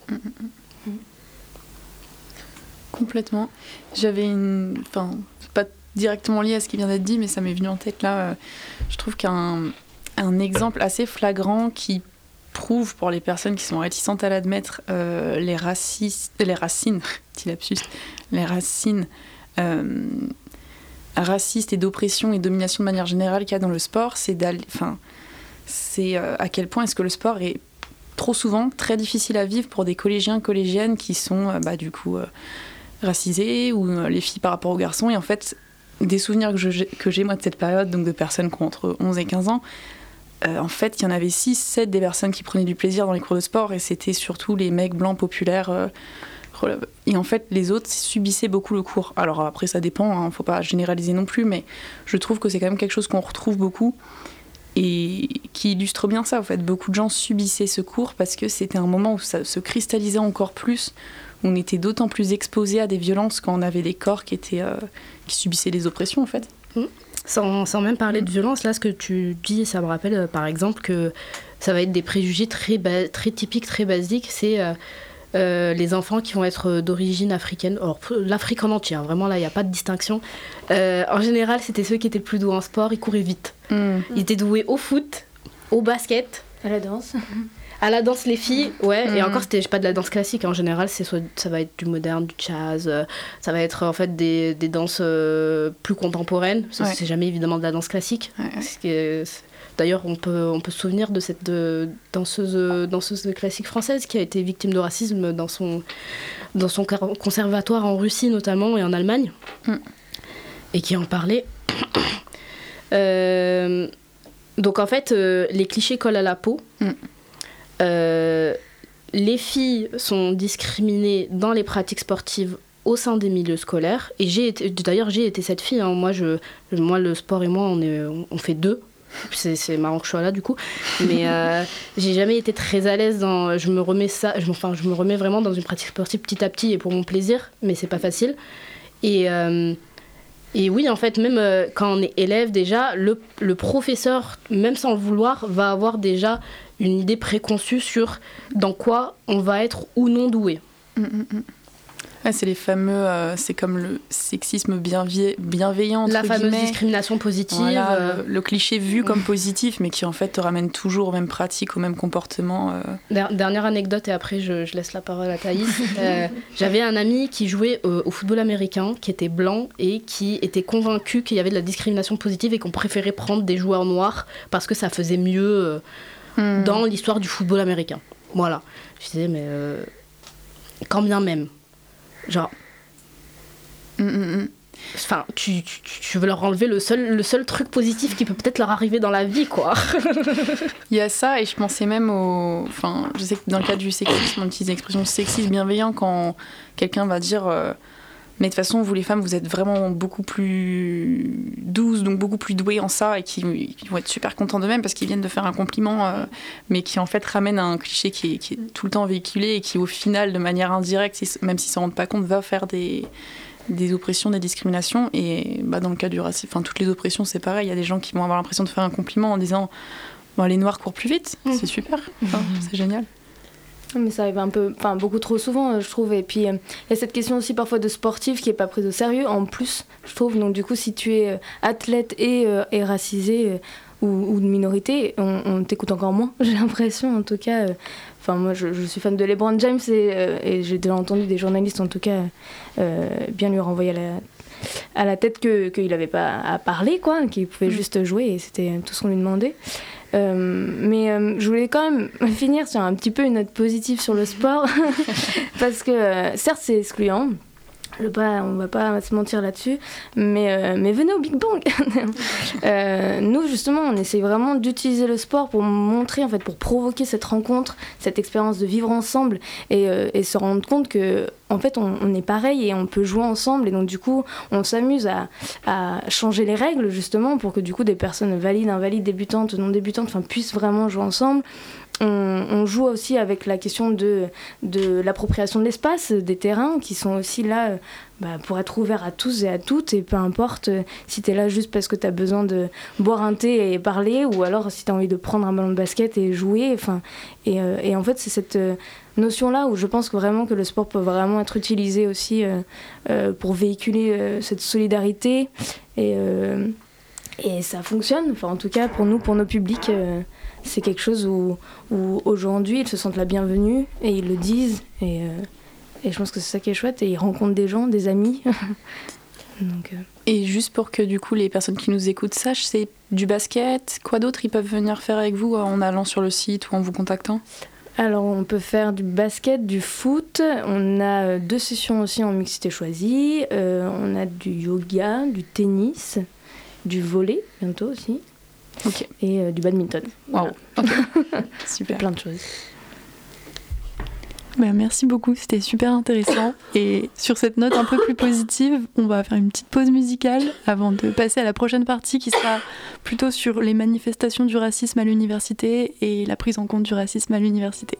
Complètement. J'avais c'est pas directement lié à ce qui vient d'être dit, mais ça m'est venu en tête là. Je trouve qu'un exemple assez flagrant qui prouve pour les personnes qui sont réticentes à l'admettre les racines racistes et d'oppression et domination de manière générale qu'il y a dans le sport, c'est à quel point est-ce que le sport est trop souvent très difficile à vivre pour des collégiennes qui sont racisés, ou les filles par rapport aux garçons. Et en fait, des souvenirs que j'ai moi de cette période, donc de personnes qui ont entre 11 et 15 ans, en fait, il y en avait 6-7 des personnes qui prenaient du plaisir dans les cours de sport, et c'était surtout les mecs blancs populaires. Et en fait, les autres subissaient beaucoup le cours. Alors après, ça dépend, faut pas généraliser non plus, mais je trouve que c'est quand même quelque chose qu'on retrouve beaucoup et qui illustre bien ça. En fait, beaucoup de gens subissaient ce cours parce que c'était un moment où ça se cristallisait encore plus. On était d'autant plus exposés à des violences quand on avait des corps qui subissaient des oppressions, en fait. Sans même parler de violence, là, ce que tu dis, ça me rappelle, par exemple, que ça va être des préjugés très typiques, très basiques. C'est les enfants qui vont être d'origine africaine. Alors, l'Afrique en entier, hein, vraiment, là, il n'y a pas de distinction. En général, c'était ceux qui étaient le plus doués en sport. Ils couraient vite. Ils étaient doués au foot, au basket. À la danse. À la danse, les filles, ouais. Et encore, c'était pas de la danse classique. En général, ça va être du moderne, du jazz. Ça va être en fait des danses plus contemporaines. C'est jamais évidemment de la danse classique. D'ailleurs, on peut se souvenir de cette danseuse classique française qui a été victime de racisme dans son conservatoire en Russie notamment et en Allemagne. Et qui en parlait. Donc en fait, les clichés collent à la peau. Les filles sont discriminées dans les pratiques sportives au sein des milieux scolaires. Et j'ai été cette fille. Hein. Moi, le sport et moi, on fait deux. C'est marrant que je sois là, du coup. Mais j'ai jamais été très à l'aise dans... Je me remets vraiment dans une pratique sportive petit à petit et pour mon plaisir. Mais c'est pas facile. Et oui, en fait, même quand on est élève, déjà, le professeur, même sans le vouloir, va avoir déjà une idée préconçue sur dans quoi on va être ou non doué. Ouais, c'est les fameux... c'est comme le sexisme bienveillant, entre la fameuse guillemets. Discrimination positive. Voilà, le cliché vu comme positif, mais qui en fait te ramène toujours aux mêmes pratiques, aux mêmes comportements. Dernière anecdote, et après je laisse la parole à Thaïs. J'avais un ami qui jouait au football américain, qui était blanc et qui était convaincu qu'il y avait de la discrimination positive et qu'on préférait prendre des joueurs noirs parce que ça faisait mieux dans l'histoire du football américain. Voilà. Je disais, mais quand bien même. Genre, enfin, tu veux leur enlever le seul truc positif qui peut peut-être leur arriver dans la vie, quoi. Il y a ça, et je pensais même enfin, je sais que dans le cadre du sexisme, on utilise l'expression sexisme bienveillant quand quelqu'un va dire mais de toute façon, vous les femmes, vous êtes vraiment beaucoup plus douces, donc beaucoup plus douées en ça, et qui vont être super contents d'eux-mêmes parce qu'ils viennent de faire un compliment, mais qui en fait ramène à un cliché qui est tout le temps véhiculé et qui au final, de manière indirecte, même s'ils ne s'en rendent pas compte, va faire des oppressions, des discriminations. Et dans le cas du racisme, enfin toutes les oppressions, c'est pareil. Il y a des gens qui vont avoir l'impression de faire un compliment en disant les Noirs courent plus vite, c'est super, c'est génial. Mais ça arrive beaucoup trop souvent, je trouve. Et puis, il y a cette question aussi parfois de sportif qui n'est pas prise au sérieux, en plus, je trouve. Donc, du coup, si tu es athlète et racisé ou de minorité, on t'écoute encore moins, j'ai l'impression, en tout cas. Moi, je suis fan de LeBron James et j'ai déjà entendu des journalistes, en tout cas, bien lui renvoyer à la tête qu'il n'avait pas à parler, quoi, qu'il pouvait juste jouer, et c'était tout ce qu'on lui demandait. Mais je voulais quand même finir sur un petit peu une note positive sur le sport parce que certes c'est excluant, on va pas se mentir là-dessus, mais venez au Big Bang. Nous justement on essaye vraiment d'utiliser le sport pour montrer, en fait, pour provoquer cette rencontre, cette expérience de vivre ensemble et se rendre compte que en fait on est pareil et on peut jouer ensemble, et donc du coup on s'amuse à changer les règles justement pour que du coup des personnes valides, invalides, débutantes, non débutantes, puissent vraiment jouer ensemble. On joue aussi avec la question de l'appropriation de l'espace, des terrains qui sont aussi là pour être ouverts à tous et à toutes, et peu importe si t'es là juste parce que t'as besoin de boire un thé et parler, ou alors si t'as envie de prendre un ballon de basket et jouer, et en fait c'est cette notion-là où je pense vraiment que le sport peut vraiment être utilisé aussi pour véhiculer cette solidarité, et ça fonctionne, en tout cas pour nous, pour nos publics. C'est quelque chose où aujourd'hui ils se sentent la bienvenue et ils le disent, et je pense que c'est ça qui est chouette, et ils rencontrent des gens, des amis. Donc, Et juste pour que du coup les personnes qui nous écoutent sachent, c'est du basket, quoi d'autre ils peuvent venir faire avec vous en allant sur le site ou en vous contactant? Alors on peut faire du basket, du foot, on a 2 sessions aussi en mixité choisie, on a du yoga, du tennis, du volley bientôt aussi. Okay. Et du badminton. Wow. Voilà. Okay. Super. Plein de choses. Merci beaucoup, c'était super intéressant. Et sur cette note un peu plus positive, on va faire une petite pause musicale avant de passer à la prochaine partie qui sera plutôt sur les manifestations du racisme à l'université et la prise en compte du racisme à l'université.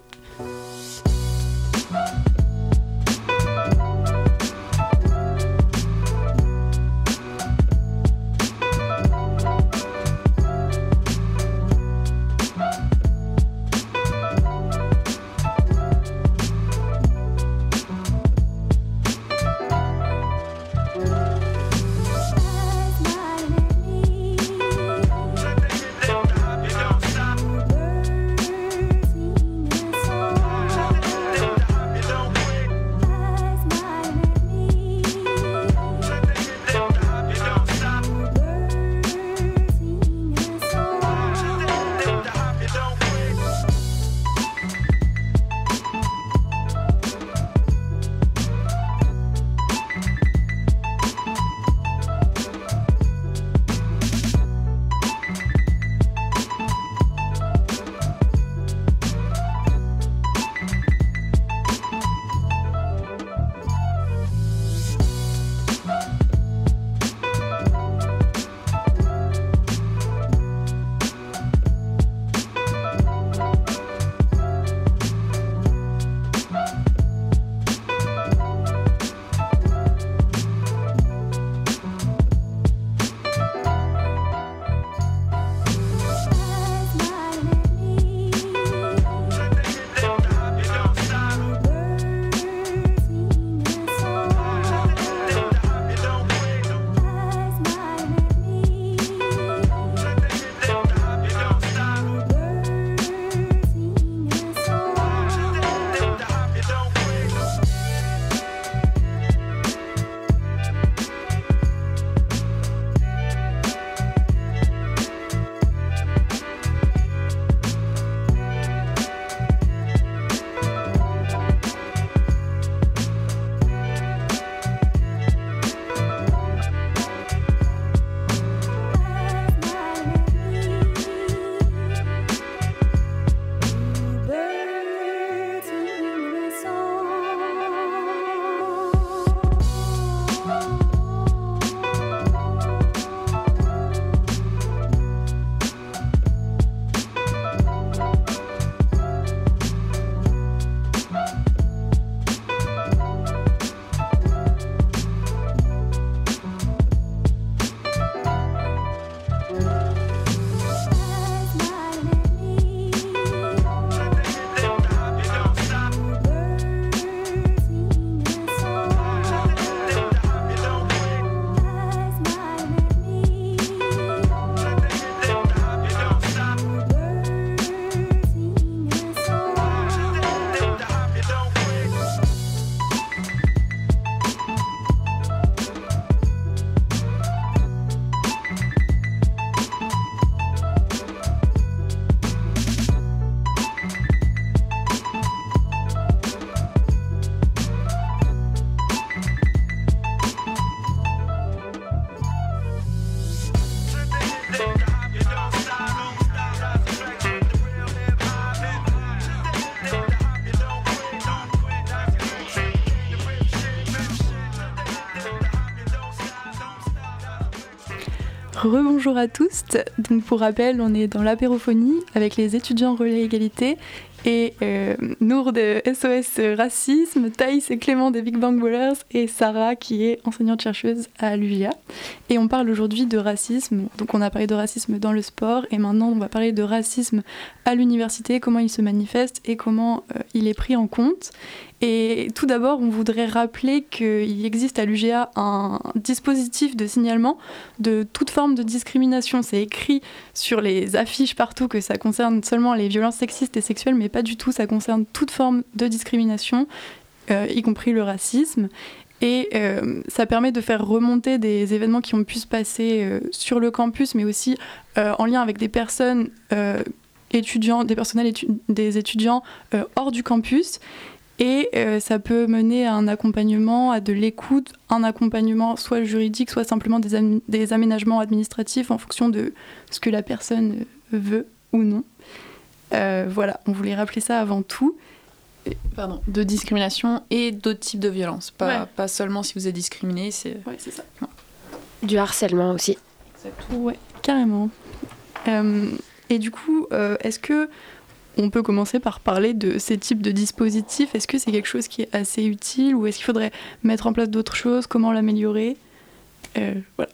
Rebonjour à tous. Donc pour rappel, on est dans l'apérophonie avec les étudiants Relais Égalité et Nour de SOS Racisme, Thaïs et Clément des Big Bang Ballers et Sarah qui est enseignante-chercheuse à l'UGA. Et on parle aujourd'hui de racisme. Donc on a parlé de racisme dans le sport et maintenant on va parler de racisme à l'université, comment il se manifeste et comment il est pris en compte. Et tout d'abord, on voudrait rappeler qu'il existe à l'UGA un dispositif de signalement de toute forme de discrimination. C'est écrit sur les affiches partout que ça concerne seulement les violences sexistes et sexuelles, mais pas du tout, ça concerne toute forme de discrimination, y compris le racisme. Et ça permet de faire remonter des événements qui ont pu se passer sur le campus, mais aussi en lien avec des personnes étudiants, des étudiants hors du campus. Et ça peut mener à un accompagnement, à de l'écoute, un accompagnement soit juridique, soit simplement des aménagements administratifs en fonction de ce que la personne veut ou non. Voilà, on voulait rappeler ça avant tout. De discrimination et d'autres types de violences. Pas seulement si vous êtes discriminé, c'est... Ouais, c'est ça. Ouais. Du harcèlement aussi. Exactement. Ouais, carrément. Et du coup, est-ce que on peut commencer par parler de ces types de dispositifs? Est-ce que c'est quelque chose qui est assez utile ou est-ce qu'il faudrait mettre en place d'autres choses? Comment l'améliorer? Voilà.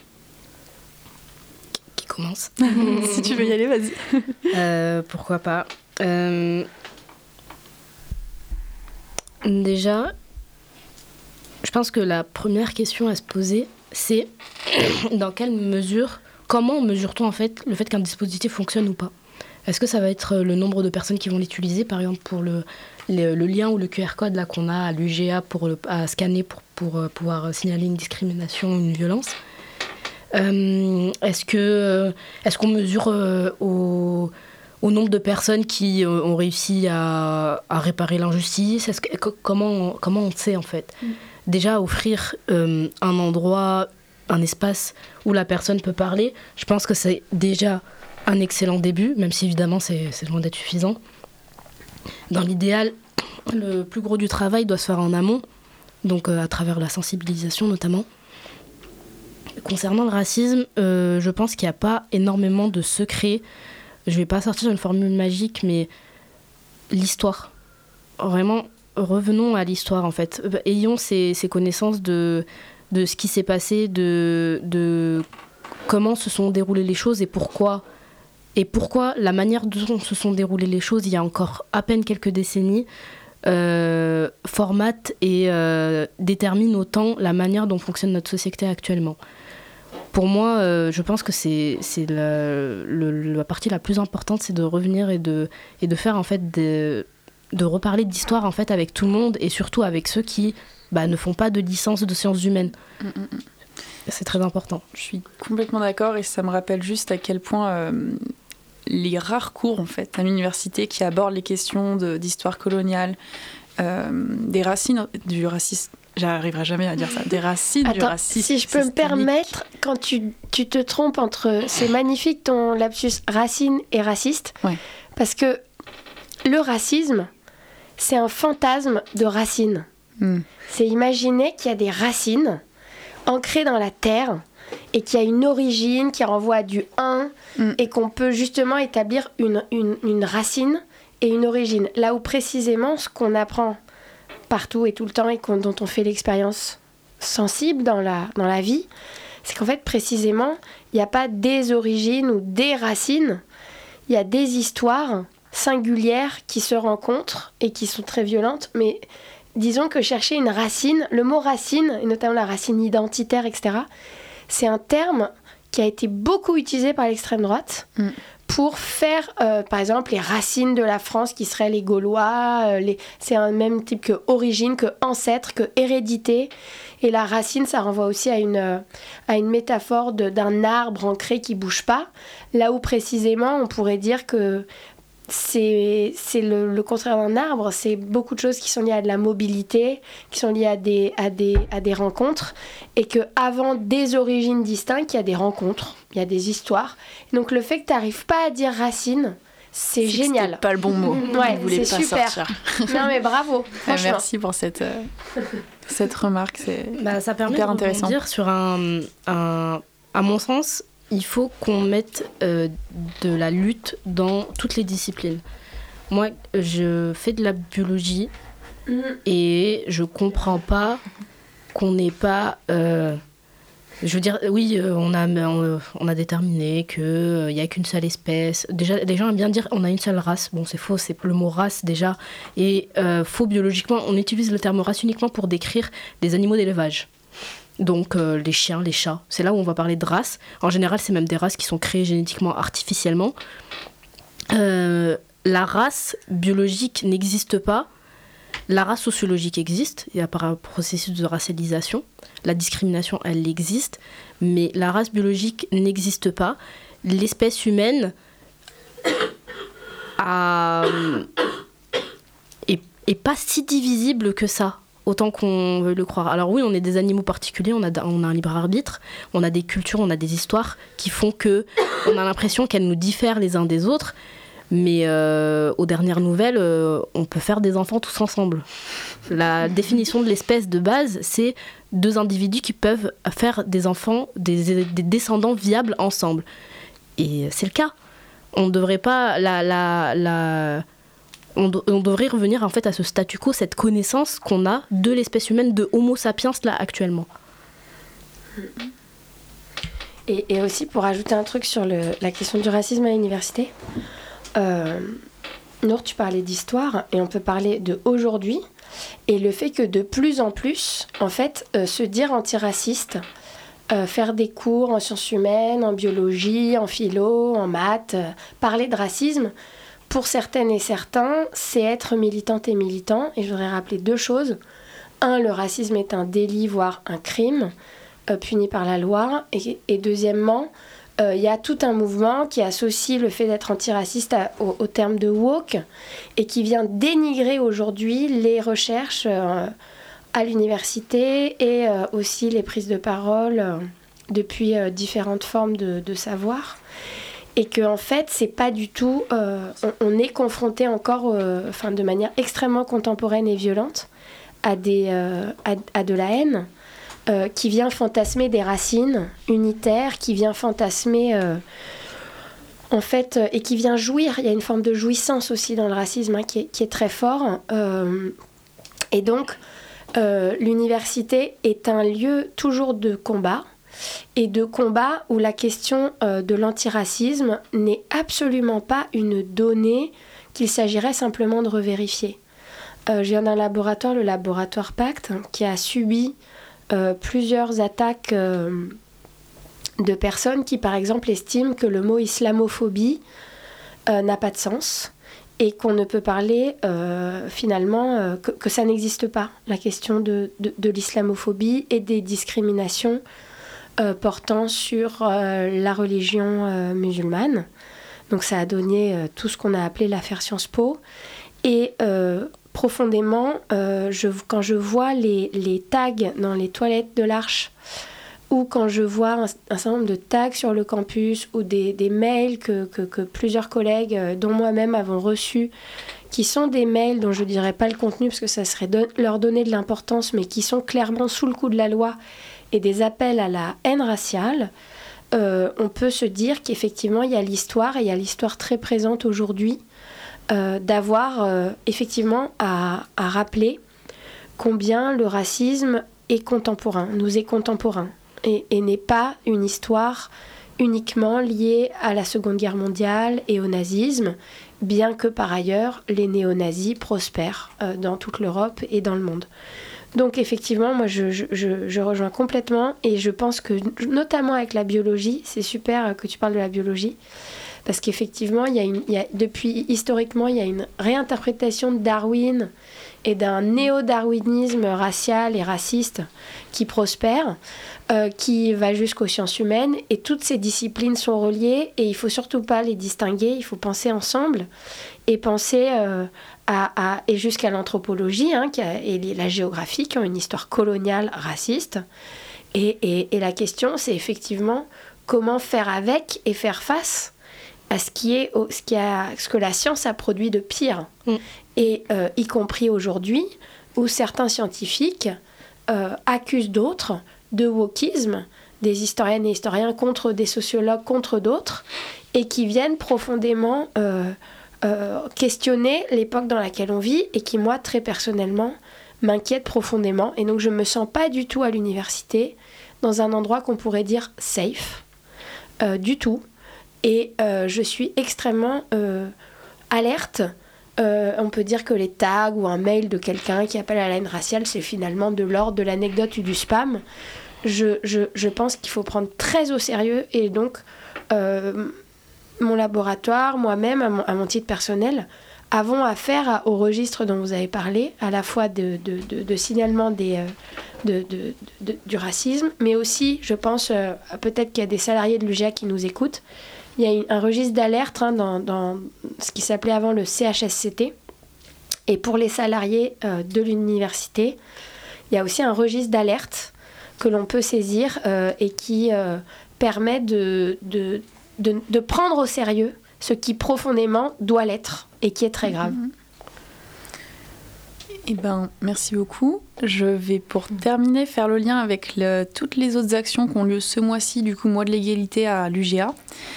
Qui commence? Si tu veux y aller, vas-y. Pourquoi pas. Déjà, je pense que la première question à se poser, c'est dans quelle mesure, comment mesure-t-on en fait le fait qu'un dispositif fonctionne ou pas? Est-ce que ça va être le nombre de personnes qui vont l'utiliser, par exemple pour le lien ou le QR code là, qu'on a à l'UGA à scanner pour pouvoir signaler une discrimination ou une violence? Est-ce qu'on mesure au nombre de personnes qui ont réussi à réparer l'injustice? Comment on sait en fait? Déjà, offrir un endroit, un espace où la personne peut parler, je pense que c'est déjà un excellent début, même si évidemment c'est loin d'être suffisant. Dans l'idéal, le plus gros du travail doit se faire en amont, donc à travers la sensibilisation notamment. Concernant le racisme, je pense qu'il n'y a pas énormément de secrets. Je ne vais pas sortir une formule magique, mais l'histoire. Vraiment, revenons à l'histoire en fait. Ayons ces connaissances de ce qui s'est passé, de comment se sont déroulées les choses et pourquoi la manière dont se sont déroulées les choses il y a encore à peine quelques décennies formate et détermine autant la manière dont fonctionne notre société actuellement. Pour moi, je pense que c'est la partie la plus importante, c'est de revenir et de faire en fait de reparler d'histoire en fait avec tout le monde et surtout avec ceux qui ne font pas de licence de sciences humaines. C'est très important. Je suis complètement d'accord et ça me rappelle juste à quel point les rares cours en fait à l'université qui abordent les questions d'histoire coloniale, des racines du racisme. J'arriverai jamais à dire ça. Des racines du racisme. Si je peux me permettre, quand tu te trompes entre... C'est magnifique ton lapsus racine et raciste. Ouais. Parce que le racisme, c'est un fantasme de racines. C'est imaginer qu'il y a des racines ancrées dans la terre et qu'il y a une origine qui renvoie à du 1 et qu'on peut justement établir une racine et une origine. Là où précisément ce qu'on apprend partout et tout le temps et dont on fait l'expérience sensible dans la vie, c'est qu'en fait précisément il n'y a pas des origines ou des racines, il y a des histoires singulières qui se rencontrent et qui sont très violentes, mais disons que chercher une racine, le mot racine, et notamment la racine identitaire, etc., c'est un terme qui a été beaucoup utilisé par l'extrême droite pour faire, par exemple, les racines de la France qui seraient les Gaulois. C'est un même type que origine, que ancêtre, que hérédité. Et la racine, ça renvoie aussi à une métaphore d'un arbre ancré qui ne bouge pas. Là où précisément, on pourrait dire que c'est le contraire d'un arbre, c'est beaucoup de choses qui sont liées à de la mobilité, qui sont liées à des rencontres, et qu'avant des origines distinctes, il y a des rencontres, il y a des histoires. Donc le fait que tu n'arrives pas à dire racine, c'est génial. C'était pas le bon mot. Ouais, c'est super. Non mais bravo. Merci pour cette remarque, c'est ça permet hyper de intéressant. rebondir sur à mon sens, il faut qu'on mette de la lutte dans toutes les disciplines. Moi, je fais de la biologie et je comprends pas qu'on n'ait pas... je veux dire, oui, on a déterminé qu'il n'y a qu'une seule espèce. Déjà, les gens aiment bien dire on a une seule race. Bon, c'est faux, c'est le mot race déjà. Et faux biologiquement, on utilise le terme race uniquement pour décrire des animaux d'élevage. Donc les chiens, les chats, c'est là où on va parler de race. En général, c'est même des races qui sont créées génétiquement, artificiellement. La race biologique n'existe pas. La race sociologique existe, il y a un processus de racialisation. La discrimination, elle existe, mais la race biologique n'existe pas. L'espèce humaine est pas si divisible que ça, autant qu'on veut le croire. Alors oui, on est des animaux particuliers, on a un libre arbitre, on a des cultures, on a des histoires qui font que on a l'impression qu'elles nous diffèrent les uns des autres. Mais aux dernières nouvelles, on peut faire des enfants tous ensemble. La définition de l'espèce de base, c'est 2 individus qui peuvent faire des enfants, des descendants viables ensemble. Et c'est le cas. On devrait pas on devrait revenir en fait à ce statu quo, cette connaissance qu'on a de l'espèce humaine, de Homo sapiens là actuellement. Et aussi pour ajouter un truc sur la question du racisme à l'université. Nour, tu parlais d'histoire et on peut parler de aujourd'hui et le fait que de plus en plus, en fait, se dire antiraciste, faire des cours en sciences humaines, en biologie, en philo, en maths, parler de racisme, pour certaines et certains, c'est être militante et militant. Et je voudrais rappeler 2 choses. 1, le racisme est un délit, voire un crime, puni par la loi. Et deuxièmement, il y a tout un mouvement qui associe le fait d'être antiraciste au terme de woke et qui vient dénigrer aujourd'hui les recherches à l'université et aussi les prises de parole depuis différentes formes de savoir. Et qu'en fait, c'est pas du tout... on est confronté encore, de manière extrêmement contemporaine et violente, à de la haine. Qui vient fantasmer des racines unitaires, qui vient fantasmer et qui vient jouir. Il y a une forme de jouissance aussi dans le racisme qui est très fort. Et donc, l'université est un lieu toujours de combat, et de combat où la question de l'antiracisme n'est absolument pas une donnée qu'il s'agirait simplement de revérifier. Je viens d'un laboratoire, le laboratoire Pacte, qui a subi plusieurs attaques de personnes qui, par exemple, estiment que le mot islamophobie n'a pas de sens et qu'on ne peut parler finalement que ça n'existe pas, la question de l'islamophobie et des discriminations portant sur la religion musulmane. Donc ça a donné tout ce qu'on a appelé l'affaire Sciences Po. Et profondément, quand je vois les tags dans les toilettes de l'Arche, ou quand je vois un certain nombre de tags sur le campus, ou des mails que plusieurs collègues, dont moi-même, avons reçus, qui sont des mails dont je ne dirais pas le contenu, parce que ça serait leur donner de l'importance, mais qui sont clairement sous le coup de la loi, et des appels à la haine raciale, on peut se dire qu'effectivement, il y a l'histoire, et il y a l'histoire très présente aujourd'hui, d'avoir effectivement à rappeler combien le racisme est contemporain, nous est contemporain, et n'est pas une histoire uniquement liée à la Seconde Guerre mondiale et au nazisme, bien que par ailleurs les néo-nazis prospèrent dans toute l'Europe et dans le monde. Donc effectivement, moi je rejoins complètement, et je pense que notamment avec la biologie, c'est super que tu parles de la biologie, parce qu'effectivement, historiquement, il y a une réinterprétation de Darwin et d'un néo-darwinisme racial et raciste qui prospère, qui va jusqu'aux sciences humaines, et toutes ces disciplines sont reliées, et il ne faut surtout pas les distinguer, il faut penser ensemble, et penser et jusqu'à l'anthropologie et la géographie, qui ont une histoire coloniale raciste. Et la question, c'est effectivement comment faire avec et faire face à ce que la science a produit de pire. Et y compris aujourd'hui, où certains scientifiques accusent d'autres de wokisme des historiennes et historiens contre des sociologues, contre d'autres, et qui viennent profondément questionner l'époque dans laquelle on vit et qui, moi, très personnellement, m'inquiète profondément. Et donc, je ne me sens pas du tout à l'université dans un endroit qu'on pourrait dire safe, du tout. Et je suis extrêmement alerte. On peut dire que les tags ou un mail de quelqu'un qui appelle à la haine raciale, c'est finalement de l'ordre de l'anecdote ou du spam. Je pense qu'il faut prendre très au sérieux. Et donc, mon laboratoire, moi-même, à mon titre personnel, avons affaire au registre dont vous avez parlé, à la fois de signalement du racisme, mais aussi, je pense, peut-être qu'il y a des salariés de l'UGA qui nous écoutent. Il y a un registre d'alerte dans ce qui s'appelait avant le CHSCT. Et pour les salariés de l'université, il y a aussi un registre d'alerte que l'on peut saisir et qui permet de prendre au sérieux ce qui profondément doit l'être et qui est très grave. Eh ben, merci beaucoup. Je vais, pour terminer, faire le lien avec toutes les autres actions qui ont lieu ce mois-ci, du coup, mois de l'égalité à l'UGA.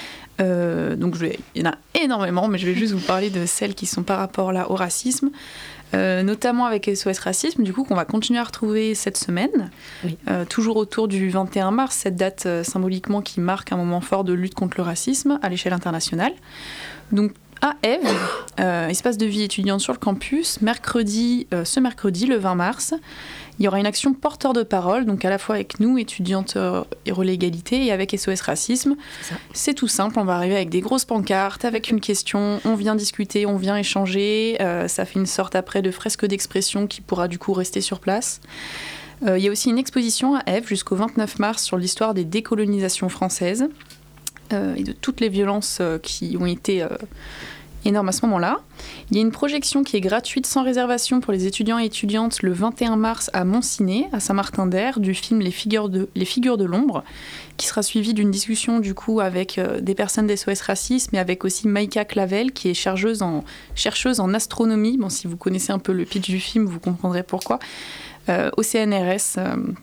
Donc il y en a énormément, mais je vais juste vous parler de celles qui sont par rapport là au racisme, notamment avec SOS Racisme, du coup, qu'on va continuer à retrouver cette semaine, oui. Toujours autour du 21 mars, cette date symboliquement qui marque un moment fort de lutte contre le racisme à l'échelle internationale. Donc à Ève, espace de vie étudiante sur le campus, ce mercredi, le 20 mars, il y aura une action porteur de parole, donc à la fois avec nous, étudiantes et relais égalité, et avec SOS Racisme. C'est tout simple, on va arriver avec des grosses pancartes, avec une question, on vient discuter, on vient échanger, ça fait une sorte après de fresque d'expression qui pourra du coup rester sur place. Il y a aussi une exposition à Ève jusqu'au 29 mars sur l'histoire des décolonisations françaises et de toutes les violences qui ont été énormes à ce moment-là. Il y a une projection qui est gratuite sans réservation pour les étudiants et étudiantes le 21 mars à Montciné, à Saint-Martin-d'Air, du film Les figures de l'ombre, qui sera suivie d'une discussion du coup avec des personnes d'SOS Racisme, mais avec aussi Maïka Clavel, qui est chercheuse en astronomie. Bon, si vous connaissez un peu le pitch du film, vous comprendrez pourquoi. Au CNRS.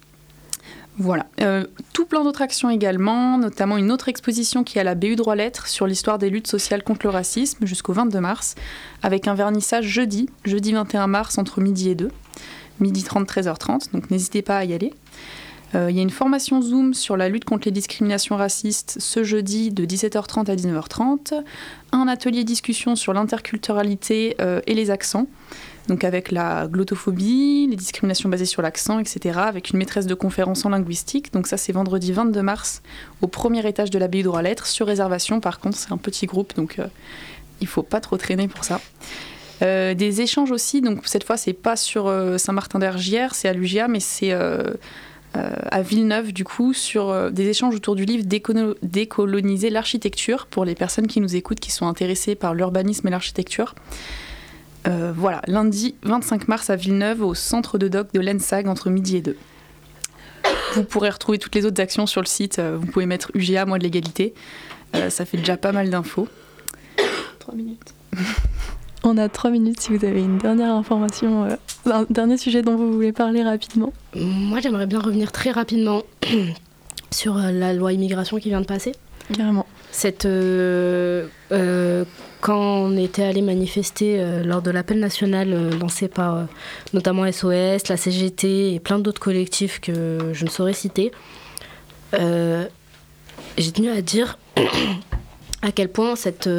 Voilà. Tout plein d'autres actions également, notamment une autre exposition qui est à la BU Droit Lettres sur l'histoire des luttes sociales contre le racisme jusqu'au 22 mars, avec un vernissage jeudi 21 mars entre midi et 2, midi 30, 13h30, donc n'hésitez pas à y aller. Il y a une formation Zoom sur la lutte contre les discriminations racistes ce jeudi de 17h30 à 19h30, un atelier discussion sur l'interculturalité et les accents, donc avec la glottophobie, les discriminations basées sur l'accent, etc., avec une maîtresse de conférence en linguistique. Donc ça, c'est vendredi 22 mars, au premier étage de la BU Droit Lettres, sur réservation. Par contre, c'est un petit groupe, donc il ne faut pas trop traîner pour ça. Des échanges aussi, donc cette fois, c'est pas sur Saint-Martin-d'Argière, c'est à l'UGA, mais c'est à Villeneuve, du coup, sur des échanges autour du livre Décoloniser l'architecture, pour les personnes qui nous écoutent, qui sont intéressées par l'urbanisme et l'architecture. Voilà, lundi 25 mars à Villeneuve, au centre de doc de l'ENSAG, entre midi et 2. Vous pourrez retrouver toutes les autres actions sur le site. Vous pouvez mettre UGA, mois de l'égalité. Ça fait déjà pas mal d'infos. 3 minutes. On a 3 minutes si vous avez une dernière information, un dernier sujet dont vous voulez parler rapidement. Moi, j'aimerais bien revenir très rapidement sur la loi immigration qui vient de passer. Carrément. Quand on était allé manifester lors de l'appel national lancé par notamment SOS, la CGT et plein d'autres collectifs que je ne saurais citer, j'ai tenu à dire à quel point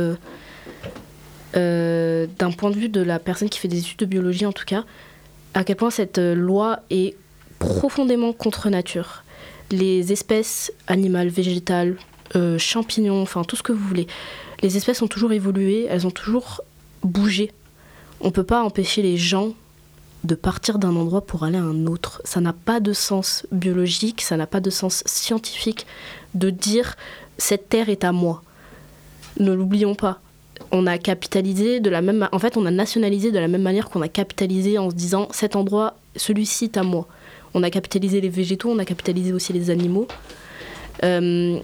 d'un point de vue de la personne qui fait des études de biologie en tout cas, à quel point cette loi est profondément contre nature. Les espèces animales, végétales, champignons, enfin tout ce que vous voulez. Les espèces ont toujours évolué, elles ont toujours bougé. On ne peut pas empêcher les gens de partir d'un endroit pour aller à un autre. Ça n'a pas de sens biologique, ça n'a pas de sens scientifique de dire « cette terre est à moi ». Ne l'oublions pas. On a capitalisé en fait, on a nationalisé de la même manière qu'on a capitalisé en se disant « cet endroit, celui-ci est à moi ». On a capitalisé les végétaux, on a capitalisé aussi les animaux. On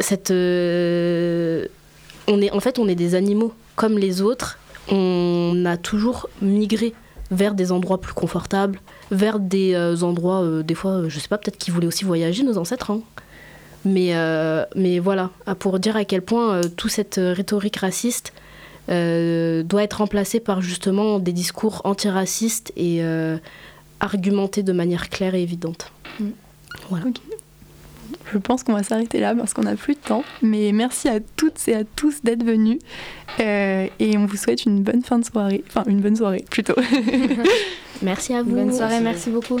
est des animaux comme les autres. On a toujours migré vers des endroits plus confortables, vers des endroits, des fois, je sais pas, peut-être qu'ils voulaient aussi voyager, nos ancêtres. Hein. Mais voilà, pour dire à quel point toute cette rhétorique raciste doit être remplacée par justement des discours antiracistes et argumentés de manière claire et évidente. Voilà. Okay. Je pense qu'on va s'arrêter là parce qu'on n'a plus de temps. Mais merci à toutes et à tous d'être venus. Et on vous souhaite une bonne fin de soirée. Enfin, une bonne soirée, plutôt. Merci à vous. Bonne soirée, merci beaucoup.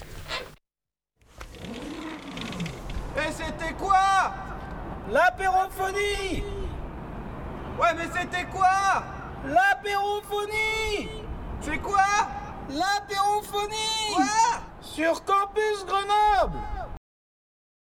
Et c'était quoi? L'apérophonie! Ouais, mais c'était quoi? L'apérophonie! C'est quoi? L'apérophonie! Quoi? Sur Campus Grenoble!